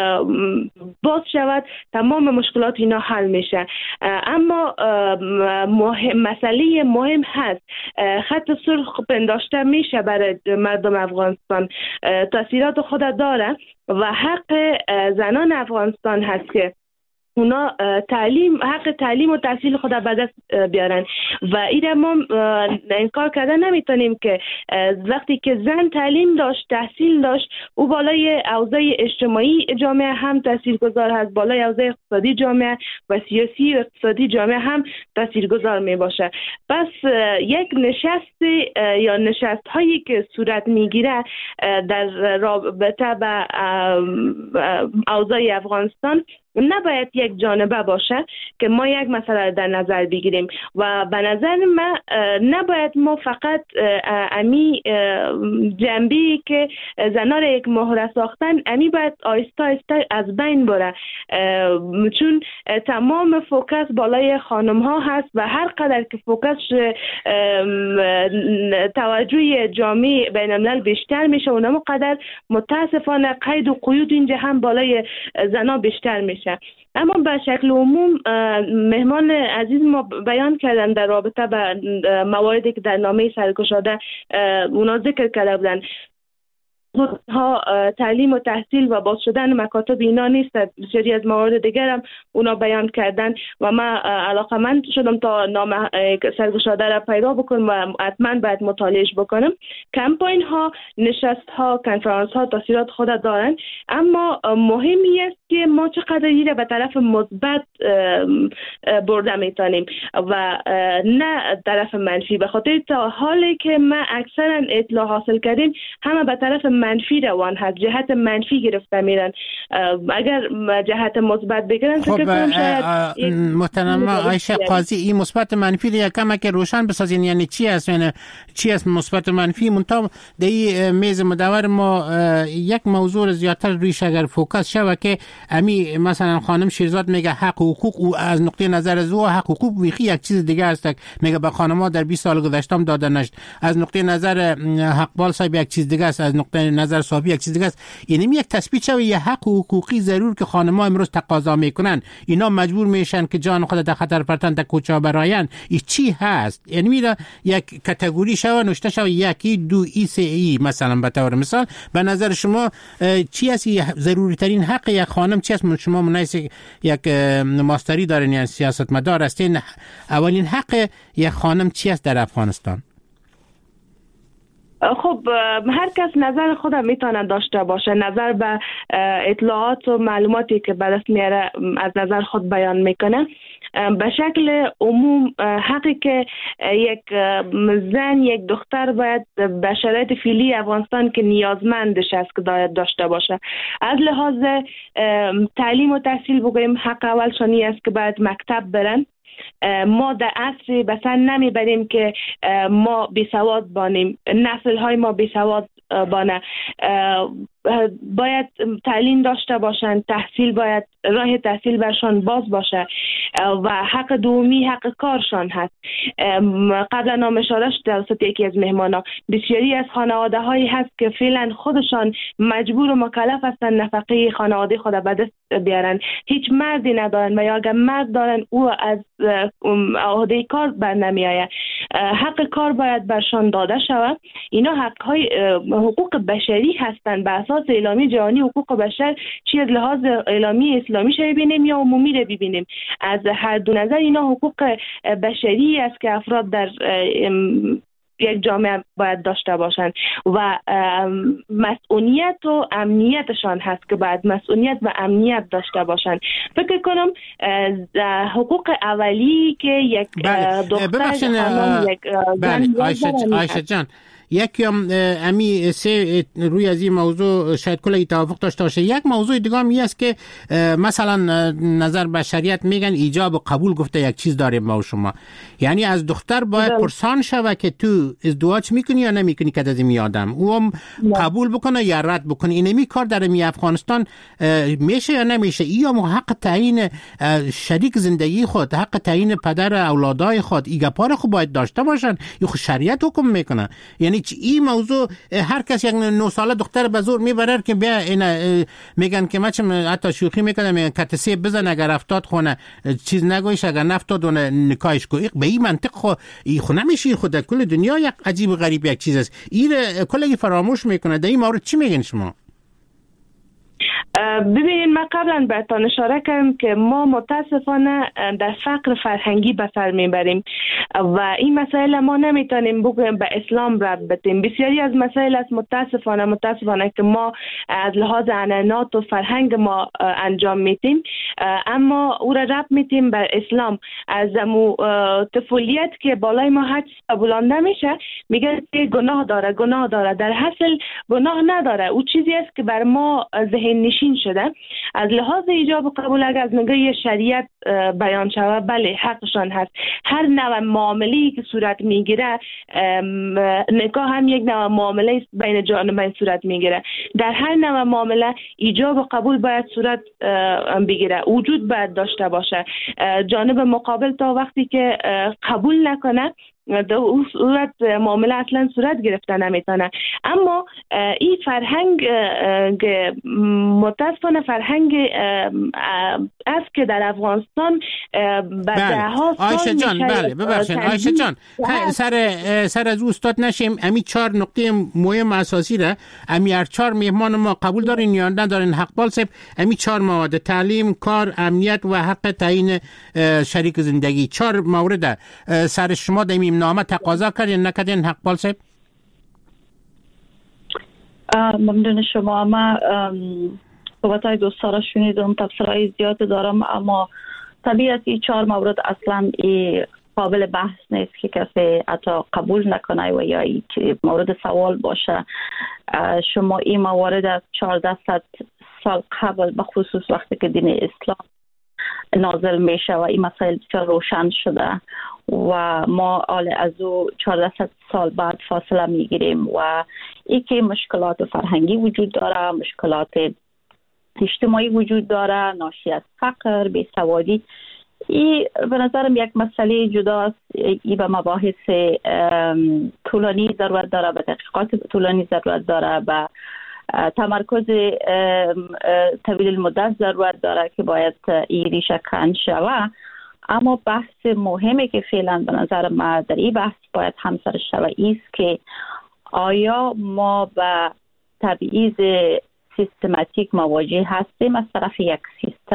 باز شود تمام مشکلات اینا حل میشه. اما مهم مسئله مهم هست، خط سرخ پنداشته میشه برای مردم افغانستان، تاثیرات خود داره و حق زنان افغانستان هست که اونا تعلیم حق تعلیم و تحصیل خود به دست بیارن و این ما انکار کردن نمیتونیم که وقتی که زن تعلیم داشت تحصیل داشت او بالای اوضاع اجتماعی جامعه هم تاثیرگذار هست، بالای اوضاع اقتصادی جامعه و سیاسی و اقتصادی جامعه هم تاثیرگذار می باشه. پس یک نشست یا نشست هایی که صورت میگیره در رابطه با اوضاع افغانستان نباید یک جانبه باشه که ما یک مسئله در نظر بگیریم و به نظر من نباید ما فقط امی جنبی که زنان را یک مهره ساختن امی باید آیسته آیسته از بین بره، چون تمام فوکس بالای خانم ها هست و هر قدر که فوکس توجه جامعه بین الملل بیشتر میشه اونم قدر متاسفانه قید و قیود اینجا هم بالای زنا بیشتر میشه. اما به شکل عموم مهمان عزیز ما بیان کردن در رابطه به مواردی که در نامه سرگشاده اونا ذکر کرده بودن، ها تعلیم و تحصیل و باز شدن مکاتب اینا نیست، بسیاری از موارد دیگر هم اونا بیان کردن و من علاقمند شدم تا نامه سرگشاده را پیدا بکنم و حتما باید مطالعهش بکنم. کمپاین ها، نشست ها، کنفرانس ها تاثیرات خود دارن، اما مهمی است که ما چقدر این به طرف مثبت برده میتونیم و نه طرف منفی. به خاطر تا حالی که ما اکثرا اطلاع حاصل کردیم همه به طرف منفی روان هست، جهت منفی گرفته میرن. اگر جهت مثبت بگیرن خب محترم عایشه قاضی این مثبت منفی رو یکم که روشن بسازین، یعنی چی است؟ یعنی چی است مثبت منفی؟ منتها در این میز مدور ما یک موضوع زیادتر رویش اگر فوکس شود که امی مثلا خانم شیرزاد میگه حق و حقوق او از نقطه نظر از او حق و حقوق ویخی یک چیز دیگه است، میگه به خانم‌ها در بیست سال گذشته هم داده نشد. از نقطه نظر حقبال صاحب یک چیز دیگه است، از نقطه نظر صاحب یک چیز دیگه است. یعنی یک تثبیت شوی یه حق و حقوقی ضرور که خانم‌ها امروز تقاضا میکنن، اینا مجبور میشن که جان خود در خطر پرتن در کوچه براین. این چی هست؟ یعنی میره یک کاتگوری شو نوشته شو یکی دو ای سه ای مثلا به طور مثال. به نظر شما چی است ضروری ترین حق یک خانم؟ چی است؟ شما منیس یک ماستری دارین یا سیاستمدار هستین، اولین حق یک خانم چی است در افغانستان؟ خب هر کس نظر خود میتونه داشته باشه، نظر به اطلاعات و معلوماتی که به دست میاره از نظر خود بیان میکنه. به شکل عموم حقی که یک زن یک دختر باید به شرایط فعلی افغانستان که نیازمندش است که باید داشته باشه. از لحاظ تعلیم و تحصیل بگویم حق اولشانی است که باید مکتب برن. ما در عصری بسن نمیبریم که ما بی سواد بانیم، نسل های ما بی سواد بانه. باید تعلیم داشته باشن، تحصیل باید راه تحصیل برشان باز باشه و حق دومی حق کارشان هست. قبلا نام اشاره شد توسط یکی از مهمانا، بسیاری از خانواده هایی هست که فعلا خودشان مجبور و مکلف هستن نفقه خانواده خود به دست بیارن، هیچ مردی ندارن و یا اگر مرد دارن او از عهده کار بر نمی آید. حق کار باید برشان داده شود. اینا حق های حقوق بشری هستند به اساس اعلامیه جهانی حقوق بشر، چی از لحاظ اعلامیه اسلامی شو ببینیم یا عمومی رو ببینیم. از هر دو نظر اینا حقوق بشری است که افراد در یک جامعه باید داشته باشند و مسئولیت و امنیتشان هست که باید مسئولیت و امنیت داشته باشند. فکر کنم حقوق اولی که یک دختر خانم یک زن عایشه جان یکی هم امی سه روی از این موضوع شاید کلی توافق داشته باشه. یک موضوع دیگه هم است که مثلا نظر به شریعت میگن ایجاب و قبول گفته یک چیز داریم ما و شما، یعنی از دختر باید پرسان شوه که تو ازدواج میکنی یا نمیکنی که از این آدم او هم قبول بکنه یا رد بکنه. اینمی کار در می افغانستان میشه یا نمیشه؟ ای هم حق تعیین شریک زندگی خود، حق تعیین پدر اولادای خود ایگه پار خود باید داشته باشن. یا خود شریعت حکم میکنه. یعنی این موضوع هر کس یک نه ساله دختر به زور میبره که بیا اینا میگن که مچم حتی شوخی میکنه میگن کتسی بزن اگر افتاد خونه چیز نگویش اگر نفتاد اون نکاحش کو. به این منطق خو ای خو نمیشه. خود کل دنیا یک عجیب و غریب یک چیز است. این کلی فراموش میکنه. در این مورد چی میگین شما؟ ببینید من قبلا بهتان اشاره کردم که ما متاسفانه در فقر فرهنگی به سر میبریم و این مسائل ما نمیتونیم بگویم به اسلام ربط بدیم. بسیاری از مسائل است متاسفانه متاسفانه که ما از لحاظ عنعنات و فرهنگ ما انجام میدیم، اما او را ربط میدیم به اسلام. از مو طفولیت که بالای ما حج قبولانده میشه میگن که گناه داره گناه داره، در حاصل گناه نداره. او چیزی است که بر ما ذهن نشین شده. از لحاظ ایجاب و قبول اگر از نگاه شریعت بیان شود بله حقشان هست. هر نوع معامله‌ای که صورت میگیره، نکاح هم یک نوع معامله بین جانبین صورت میگیره، در هر نوع معامله ایجاب و قبول باید صورت بگیره، وجود باید داشته باشه. جانب مقابل تا وقتی که قبول نکنه در اون صورت معامله اصلا صورت گرفته نمیتونه. اما این فرهنگ متاسفانه فرهنگ است که در افغانستان به دهها سال عایشه جان بله ببخشید عایشه جان سر سر از استاد نشیم. امی چهار نقطه مهم اساسی را امی هر چهار مهمان ما قبول دارین یا ندارین؟ حق بالسب امی چهار مواد: تعلیم، کار، امنیت و حق تعیین شریک زندگی. چهار مورد سر شما دمی نامه تقاضا کردین نکردین حق بالسب؟ ممنون شما. ما صحبت‌های دوستا را شنیدم، تفسیرهای زیاد دارم، اما طبیعت این چهار مورد اصلا ای قابل بحث نیست که کسی حتی قبول نکنه و یا ای مورد سوال باشه. شما این موارد از چهارده سال قبل به خصوص وقتی که دین اسلام نازل میشه و این مسائل بسیار روشن شده و ما حال از او چهارده سال بعد فاصله میگیریم و ای که مشکلات فرهنگی وجود داره، مشکلات اجتماعی وجود داره، ناشی از فقر، بیسوادی. این به نظرم یک مسئله جداست. این به مباحث طولانی ضرورت داره، به تحقیقات طولانی ضرورت داره، به تمرکز طویل المدت ضرورت داره که باید این ریشه کن شوه. اما بحث مهمی که فعلا به نظر ما در این بحث باید همسر شوه ایست که آیا ما به تبعیض سیستماتیک مواجه هستیم از طرف یک سیستم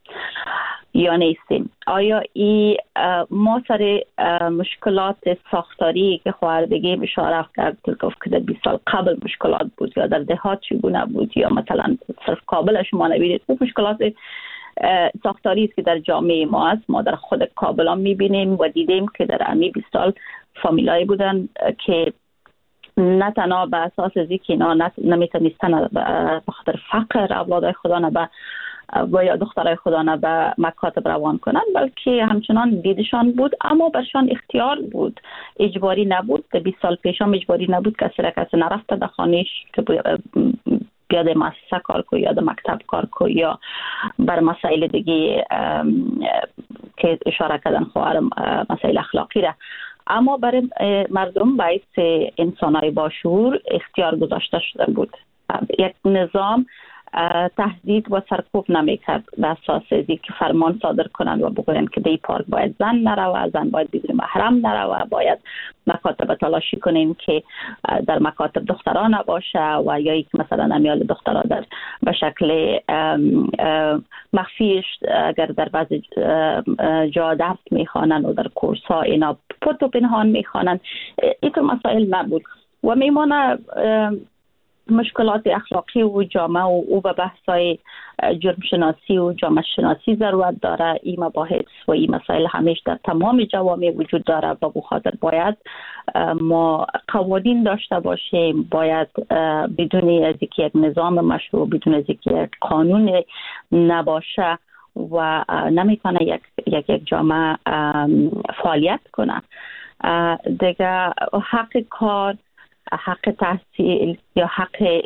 یا نیستیم. آیا ای ما سر مشکلات ساختاری که خواهر بگیم اشاره کرد گفت که در بیست سال قبل مشکلات بود یا در دهات چگونه بود یا مثلا صرف کابل شما نبینید، اون مشکلات ساختاری است که در جامعه ما است. ما در خود کابل هم میبینیم و دیدیم که در امی بیست سال فامیلایی بودن که نه تنها به اساس از اینکه اینا نمیتونستن به خاطر فقر اولادای خدا نه به و یا دخترای خدا نه به مکاتب روان کنن، بلکه همچنان دیدشان بود اما برشان اختیار بود، اجباری نبود. در بیست سال پیش هم اجباری نبود کسی را کسی نرفته در خانهش که بیاد مؤسسه کار کو یا در مکتب کار کو یا بر مسائل دیگه که اشاره کردن خواهرم مسائل اخلاقی را، اما برای مردم باعث انسانای باشعور اختیار گذاشته شده بود. یک نظام تهدید و سرکوب نمیکرد به اساس اینکه که فرمان صادر کنند و بگوین که دی پارک باید زن نروه، زن باید بدون محرم نروه، باید مکاتب تلاشی کنیم که در مکاتب دختران نباشه و یا یک مثلا امیال دختران در به شکل مخفیش اگر در بعض جا درس میخوانند و در کورس ها اینا پت و پنهان میخوانند، اینطور مسائل نبود و میمانه مشکلات اخلاقی و جامعه و او به بحثای جرم شناسی و جامعه شناسی ضرورت داره. این مباحث و این مسائل همیشه در تمام جوامع وجود داره و به خاطر باید ما قوانین داشته باشیم، باید بدون از اینکه یک نظام مشروع، بدون از اینکه یک قانون نباشه و نمیتونه یک یک یک جامعه فعالیت کنه. دیگه حق کار، حق تحصیل یا حق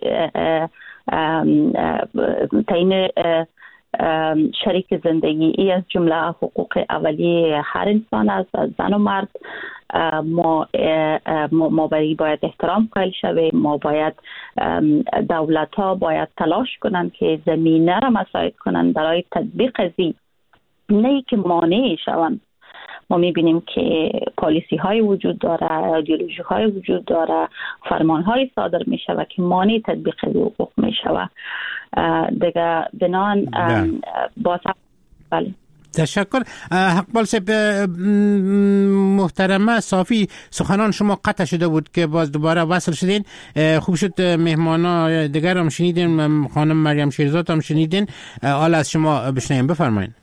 تعیین شریک زندگی، ای از جمله حقوق اولیه هر انسان است، زن و مرد. ما ما باید احترام قائل شویم، ما باید دولت ها باید تلاش کنن که زمینه را مساعد کنن برای تطبیق ازی، نه که مانع شوند. ما میبینیم که پالیسی های وجود داره، ایدئولوژی های وجود داره، فرمان های صادر میشه و که مانع تطبیق حقوق میشه. دیگه بنان با بله. تشکر. حقبال صاحب محترمه صافی، سخنان شما قطع شده بود که باز دوباره وصل شدین. خوب شد مهمانا دیگر هم شنیدین، خانم مریم شیرزاد هم شنیدین. حالا از شما بشنویم، بفرمایید.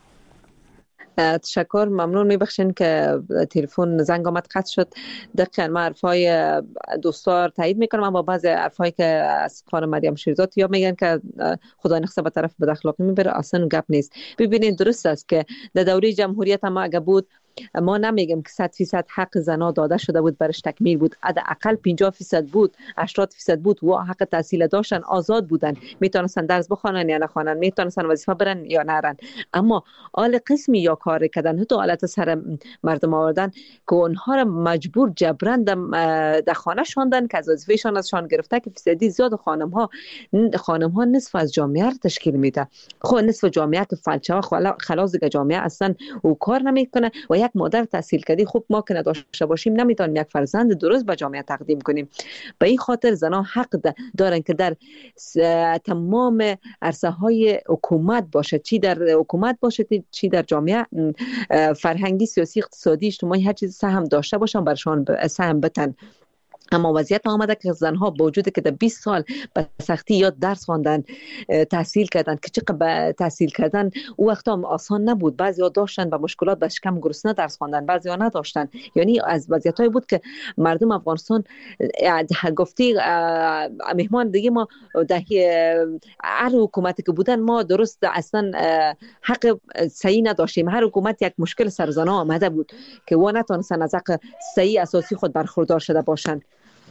تشکر، ممنون. میبخشین که تلفن زنگ آمد قطع شد. دقیقاً من حرفای دوستار تایید میکنم، اما بعضی حرفایی که از خانم مریم شیرزاد یا میگن که خدا نخسته به طرف بد اخلاقی میبره، اصلا گپ نیست. ببینید درست است که در دوره جمهوریت ما اگه بود، ما نمیگم که صد فیصد حق زنا داده شده بود برش تکمیل بود، حداقل پنجاه فیصد بود، هشتاد فیصد بود و حق تحصیل داشتن، آزاد بودن، میتونستن درس بخوانن یا نخوانن، میتونستن وظیفه برن یا نرن. اما آل قسمی یا کار کردن، تو حالت سر مردم آوردن که اونها را مجبور جبران در خانه شاندن که از وظیفهشان ازشان گرفته که فیصدی زیاد خانم ها خانم ها نصف از جامعه را تشکیل میده. خب نصف جامعه که فلچه ها خلاص دیگه جامعه اصلا او کار نمیکنه و یک مادر تحصیل کردی خوب ما که نداشته باشیم نمیتونیم یک فرزند درست به جامعه تقدیم کنیم. به این خاطر زنان حق دارن که در تمام عرصه های حکومت باشه، چی در حکومت باشه چی در جامعه فرهنگی، سیاسی، اقتصادی، اجتماعی، هر چیز سهم داشته باشن، برشان سهم بتن. اما وضعیت آمده که زنها با وجود که در بیست سال به سختی یاد درس خواندن، تحصیل کردن، که چقدر تحصیل کردن او وقت هم آسان نبود. بعضی ها داشتن با مشکلات به شکم گرسنه درس خواندن، بعضی ها نداشتن. یعنی از وضعیت های بود که مردم افغانستان گفتی مهمان دیگه ما دهی هر حکومتی که بودن ما درست اصلا حق صحیح نداشتیم. هر حکومت یک مشکل سر زنها آمده بود که و نتونستن از حق صحیح اساسی خود برخوردار شده باشند.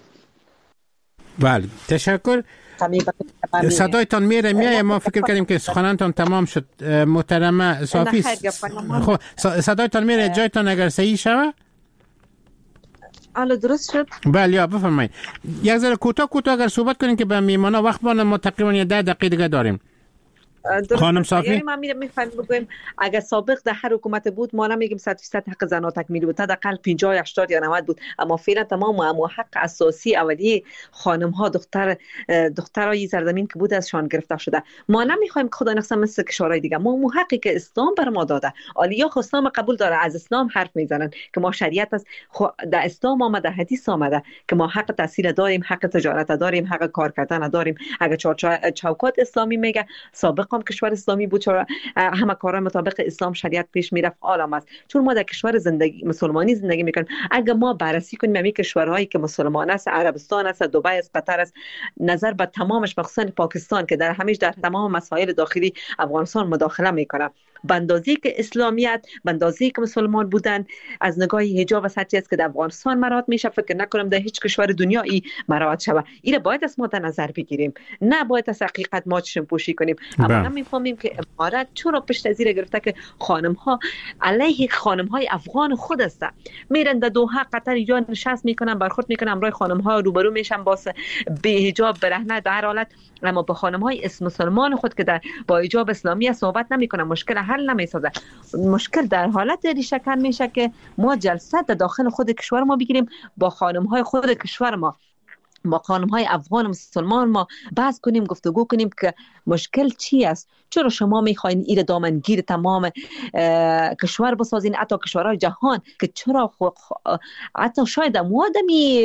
بله، تشکر. صدایتان میره میایه، ما فکر کردیم که سخنانتان تمام شد. محترمه صافی، خب صدایتان میره، جایتان اگر صحیح شوه. حالا درست شد؟ بله، یا بفرمایید. یک ذره کوتاه کوتاه اگر صحبت کنیم که به میمانا وقت بانه، ما تقریبا یه ده دقیقه دیگه داریم. خانم صافی، یعنی ما می‌فهمیم بگویم اگر سابق در هر حکومت بود ما نمیگیم صد درصد حق زنان تکمیل بود، حداقل پنجاه هشتاد یا نود بود، اما فعلا تمام اما حق اساسی اولیه خانم ها دختر دخترای زرزمین که بود ازشان گرفته شده. ما نمیخوایم که خدا نخواهد مثل کشورهای دیگه، ما مو حقی که اسلام بر ما داده، عالیا اسلام قبول داره، از اسلام حرف میزنن که ما شریعت است، در اسلام آمده، حدیث آمده که ما حق تحصیل داریم، حق تجارت داریم، حق کار کردن داریم. اگر چوکات اسلامی میگه سابق هم کشور اسلامی بود، چرا همه کارا مطابق اسلام شریعت پیش میرفت عالم است. چون ما در کشور زندگی مسلمانی زندگی میکنیم، اگر ما بررسی کنیم همین کشورهایی که مسلمان است، عربستان است، دبی است، قطر است، نظر به تمامش مخصوصا پاکستان که در همیش در تمام مسائل داخلی افغانستان مداخله میکنه، بندازی که اسلامیت، بندازی که مسلمان بودن از نگاه حجاب و سچی است که در افغانستان مراعات میشه، فکر نکنم در هیچ کشور دنیایی مراعات شود. این باید از ما در نظر بگیریم، نه باید از حقیقت ما چشم پوشی کنیم. اما نمیفهمیم که امارات چرا پشت از این گرفته که خانم ها علیه خانم های افغان خود است، میرن در دوحه قطر اینجا نشست میکنن، برخورد میکنن، امرای خانم ها روبرو میشن با به حجاب برهنه در حالت، اما با خانم های اسم مسلمان خود که در با حجاب اسلامی صحبت نمیکنن، مشکل حل نمیسازه. مشکل در حالت ریشه کن میشه که ما جلسه در داخل خود کشور ما بگیریم، با خانم های خود کشور ما، با خانم های افغان و مسلمان ما بحث کنیم، گفتگو کنیم که مشکل چی است، چرا شما میخواین این دامنگیر تمام کشور بسازین، حتی کشورهای جهان که چرا خو... حتی شاید موادمی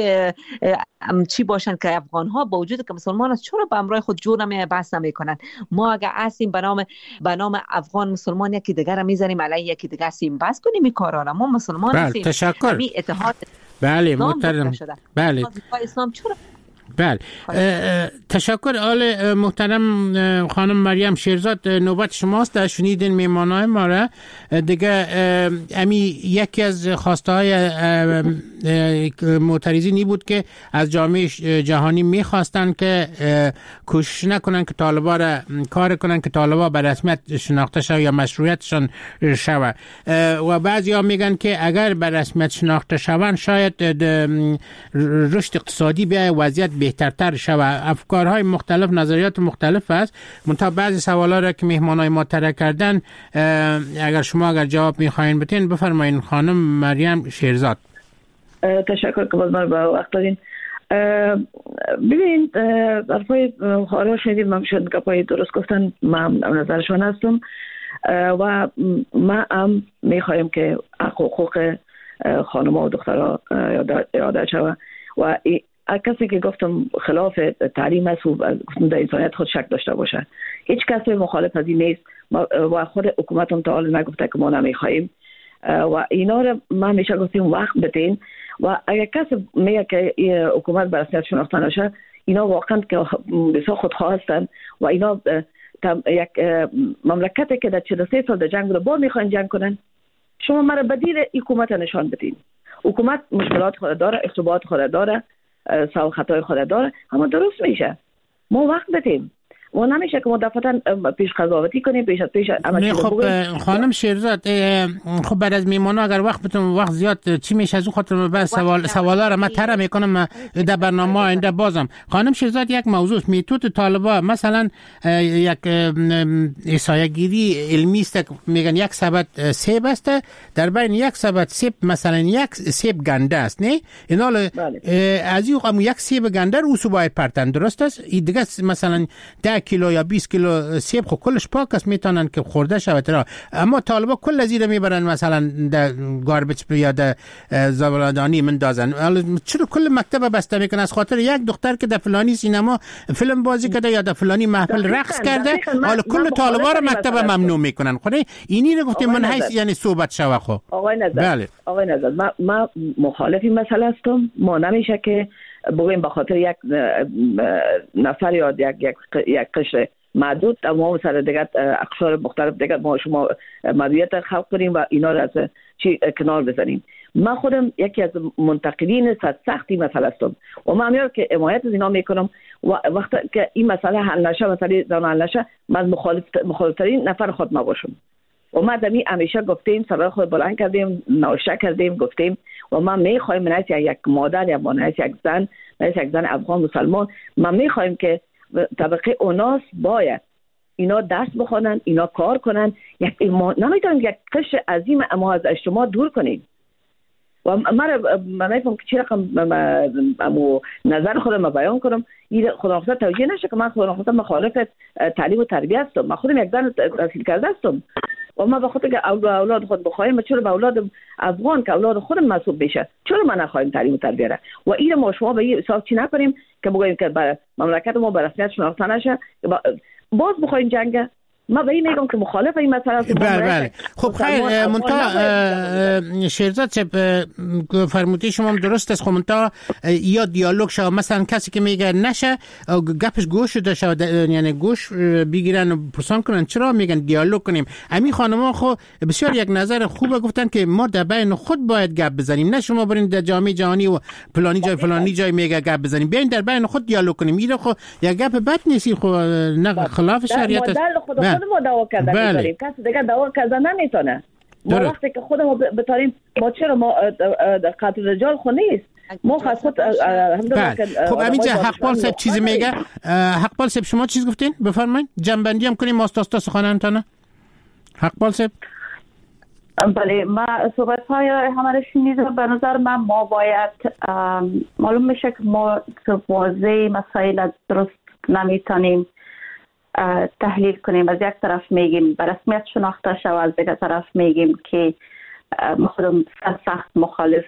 چی باشن که افغان ها با وجود که مسلمان است چرا با امرای خود جور نمی بحث نمی کنن. ما اگر اسیم به نام به نام افغان مسلمان یکی دیگر میزنیم علیه یکی دیگر اسیم بحث کنیم این کارا را. ما مسلمان هستیم. تشکر. اتحاد بله محترم. بله اسلام چرا بله تشکر. آل محترم خانم مریم شیرزاد، نوبت شماست. در شنیدین میمانای ما را دیگه. امی یکی از خواسته های معترضینی بود که از جامعه جهانی میخواستن که کوشش نکنن که طالبا را کار کنن که طالبا به رسمیت شناخته شود یا مشروعیتشان شود، و بعضی ها میگن که اگر به رسمیت شناخته شوند شاید رشد اقتصادی بیاید، وضعیت بهترتر شود. افکارهای مختلف، نظریات مختلف است. منتها بعضی سوالا را که مهمانای ما طرح کردن اگر شما اگر جواب میخواین بدین بفرمایین. خانم مریم شیرزاد. تشکر که باز من به وقت دادین. ببینید حرفای خارا شدید، من شد که پای درست گفتن، من نظرشان هستم و ما هم میخوایم که حقوق خانم و دخترها یاد شود و کسی که گفتم خلاف تعلیم است و گفتم در انسانیت خود شک داشته باشه. هیچ کسی مخالف از این نیست و خود حکومت هم تا حال نگفته که ما نمیخوایم و اینا رو ما همیشه گفتیم وقت بدین و اگر کسی میگه که حکومت به رسمیت شناخته نشه، اینا واقعا که بسیار خودخواه هستن و اینا یک مملکتی که در چهل و سه سال در جنگ بوده با میخوان جنگ کنن. شما مرا بدیل حکومت نشان بدین. حکومت مشکلات خود داره، اختلافات خود داره، سو خطای خود داره، اما درست میشه. ما وقت بدیم و نمیشه که مدافعتاً پیش قضاوتی کنیم، پیش از پیش نه. خب خانم شیرزاد، خب بعد از میمانو اگر وقت بتون وقت زیاد چی میشه از اون خاطر بعد سوال سوالا رو من طرح میکنم در برنامه آینده. بازم خانم شیرزاد یک موضوع میتود طالبا مثلا یک احصایه گیری علمی است، میگن یک سبد سیب است، در بین یک سبد سیب مثلا یک سیب گنده است، نه اینا از این یک سیب گنده رو سو باید پرتن، درست است؟ این دیگه مثلا ده کیلو یا بیست کیلو سیب خو کلش پاک است، میتونن که خورده شود را، اما طالبا کل از این میبرن مثلا در گاربیج یا در زباله‌دانی مندازن. چرا کل مکتب بسته میکنن از خاطر یک دختر که در فلانی سینما فیلم بازی کرده یا در فلانی محفل رقص کرده؟ حالا کل طالبا رو مکتب ممنوع میکنن. خود اینی رو گفتیم من حیث یعنی صحبت شوه. خو آقای نظر بله. آقای نظر ما, ما مخالف این مسئله هستم. ما نمیشه که بگویم به خاطر یک نفر یا یک یک یک قشر محدود ما سر دیگه اقشار مختلف دیگه ما شما مدیریت خلق کنیم و اینا را از چی کنار بزنیم. من خودم یکی از منتقدین سختی مسئله هستم و من میگم که حمایت از اینا میکنم و وقتی که این مسئله حل نشه، مسئله زن حل نشه، من مخالف مخالفترین نفر خود ما باشم. و ما دمی همیشه گفتیم، صدای خود بلند کردیم، نوشته کردیم، گفتیم و ما میخوایم من یک مادر یا من یک زن، من یک زن افغان مسلمان، ما میخوایم که طبقه اوناس باید اینا درس بخونن، اینا کار کنن. یک ما نمیتونیم یک قشر عظیم اما از اجتماع دور کنیم. و من من نمیفهم که چی رقم امو نظر خودم بیان کنم. این خدا نخواست توجیه نشه که من خدا نخواست مخالف تعلیم و تربیت هستم. من خودم یک زن تحصیل کرده هستم و من بخاطر که اولاد خود بخوایم، چرا به اولاد افغان که اولاد خودم محسوب بشه چرا من نخوایم تعلیم و تربیت را؟ و این ما شما به این حساب چی نکنیم که بگوییم که برای مملکت ما به رسمیت شناخته نشه، باز بخوایم جنگ. ما به این میگم که مخالف این مسئله است. بله بله. خب خیر، منتها شیرزاد صاحب فرمودی شما درست است. خب منتها یا دیالوگ شو، مثلا کسی که میگه نشه گپش گوش شده شو، یعنی گوش بگیرن و پرسان کنن چرا میگن دیالوگ کنیم. امی خانم‌ها خو بسیار یک نظر خوبه گفتن که ما در بین خود باید گپ بزنیم، نه شما برین در جامعه جهانی و فلانی جای فلانی جای میگه گپ بزنیم. بیاین در بین خود دیالوگ کنیم. این خو یک گپ بد نیست، خو نه خلاف شریعت است. خودمو دعوا کردن می‌ذاریم، کسی دیگه دعوا کردن نمیتونه. ما وقتی که خودمو بتاریم ما چرا ما قاتل رجال خو نیست. ما خاص خود الحمدلله. خب همینجا حقپال صاحب چیزی میگه. حقپال صاحب شما چیز گفتین بفرمایید، جنبندی هم کنیم ماستاستا سخنانتونه. حقپال صاحب. بله، ما صحبت های همه رو شنیدم. به نظر من ما باید معلوم میشه که ما واضح مسائل درست نمیتونیم تحلیل کنیم. از یک طرف میگیم به رسمیت شناخته شود، از دیگر طرف میگیم که خودم سخت مخالف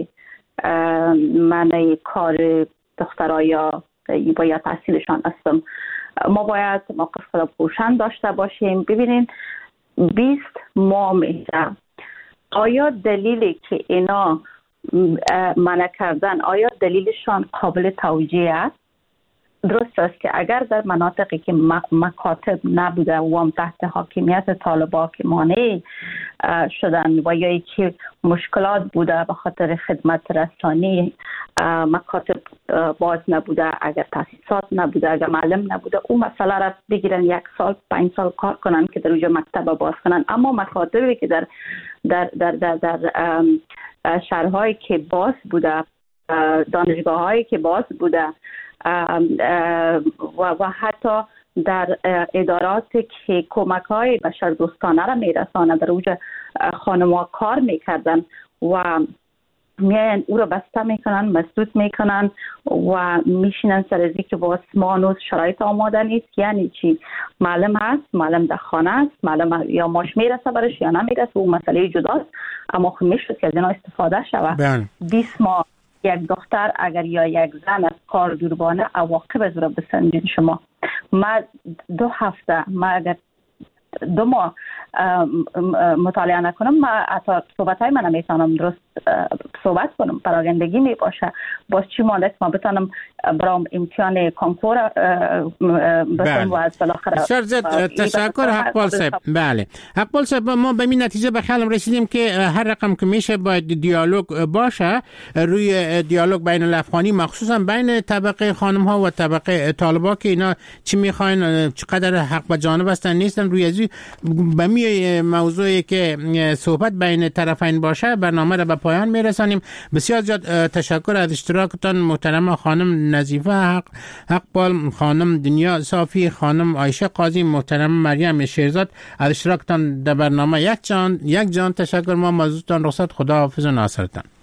معنی کار دخترها یا باید تحصیلشان هستم. ما باید موقف خود روشن داشته باشیم. ببینین بیست ماه میشه، آیا دلیلی که اینا منع کردن آیا دلیلشان قابل توجیه است؟ درست است که اگر در مناطقی که مکاتب نبوده و هم تحت حاکمیت طالبان که مانع شدن و یا که مشکلات بوده به خاطر خدمت رسانی، مکاتب باز نبوده، اگر تاسیسات نبوده، اگر معلم نبوده، اون مسئله را بگیرن یک سال پنج سال کار کنن که در اونجا مکتب باز کنن. اما مکاتبی که در در در در, در شهرهایی که باز بوده، دانشگاه هایی که باز بوده و, و حتی در اداراتی که کمک های بشردوستانه را میرسانه در اوج خانم‌ها کار میکردن و میان او را بسته میکنن، مسدود میکنن و میشینن سر ازی که باز ما هنوز شرایط آماده نیست. یعنی چی؟ معلم هست، معلم در خانه است، معلم یا ماش میرسه برش یا نمیرسه، او مسئله جداست، اما خب میشد که از اینا استفاده شود. بیست ماه یک دختر اگر یا یک زن از کار دوربانه عواقب از را بسنجید شما. ما دو هفته ما اگر دو ماه مطالعه نکنم، ما حتی صحبت های من نمیتونم درست صحبت کنم، پراگندگی می باشه. باز چی مانده ما بتونم برام امتحان کنکور بسنم و از بالاخره. بسیار تشکر حقپال صاحب. بله حقپال صاحب، ما به این نتیجه به خیالم رسیدیم که هر رقم که میشه باید دیالوگ باشه، روی دیالوگ بین الافغانی مخصوصا بین طبقه خانم ها و طبقه طالبا که اینا چی میخواین، چقدر حق به جانب هستن نیستن. روی ازی به می موضوعی که صحبت بین طرفین باشه برنامه را به پایان میرسانیم. بسیار زیاد تشکر از اشتراکتان محترم خانم نظیفه حق حقپال، خانم دنیا صافی، خانم عایشه قاضی، محترم مریم شیرزاد از اشتراکتان در برنامه یک جان یک جان تشکر. ما موضوعتان رخصت، خدا حافظ و ناصرتان.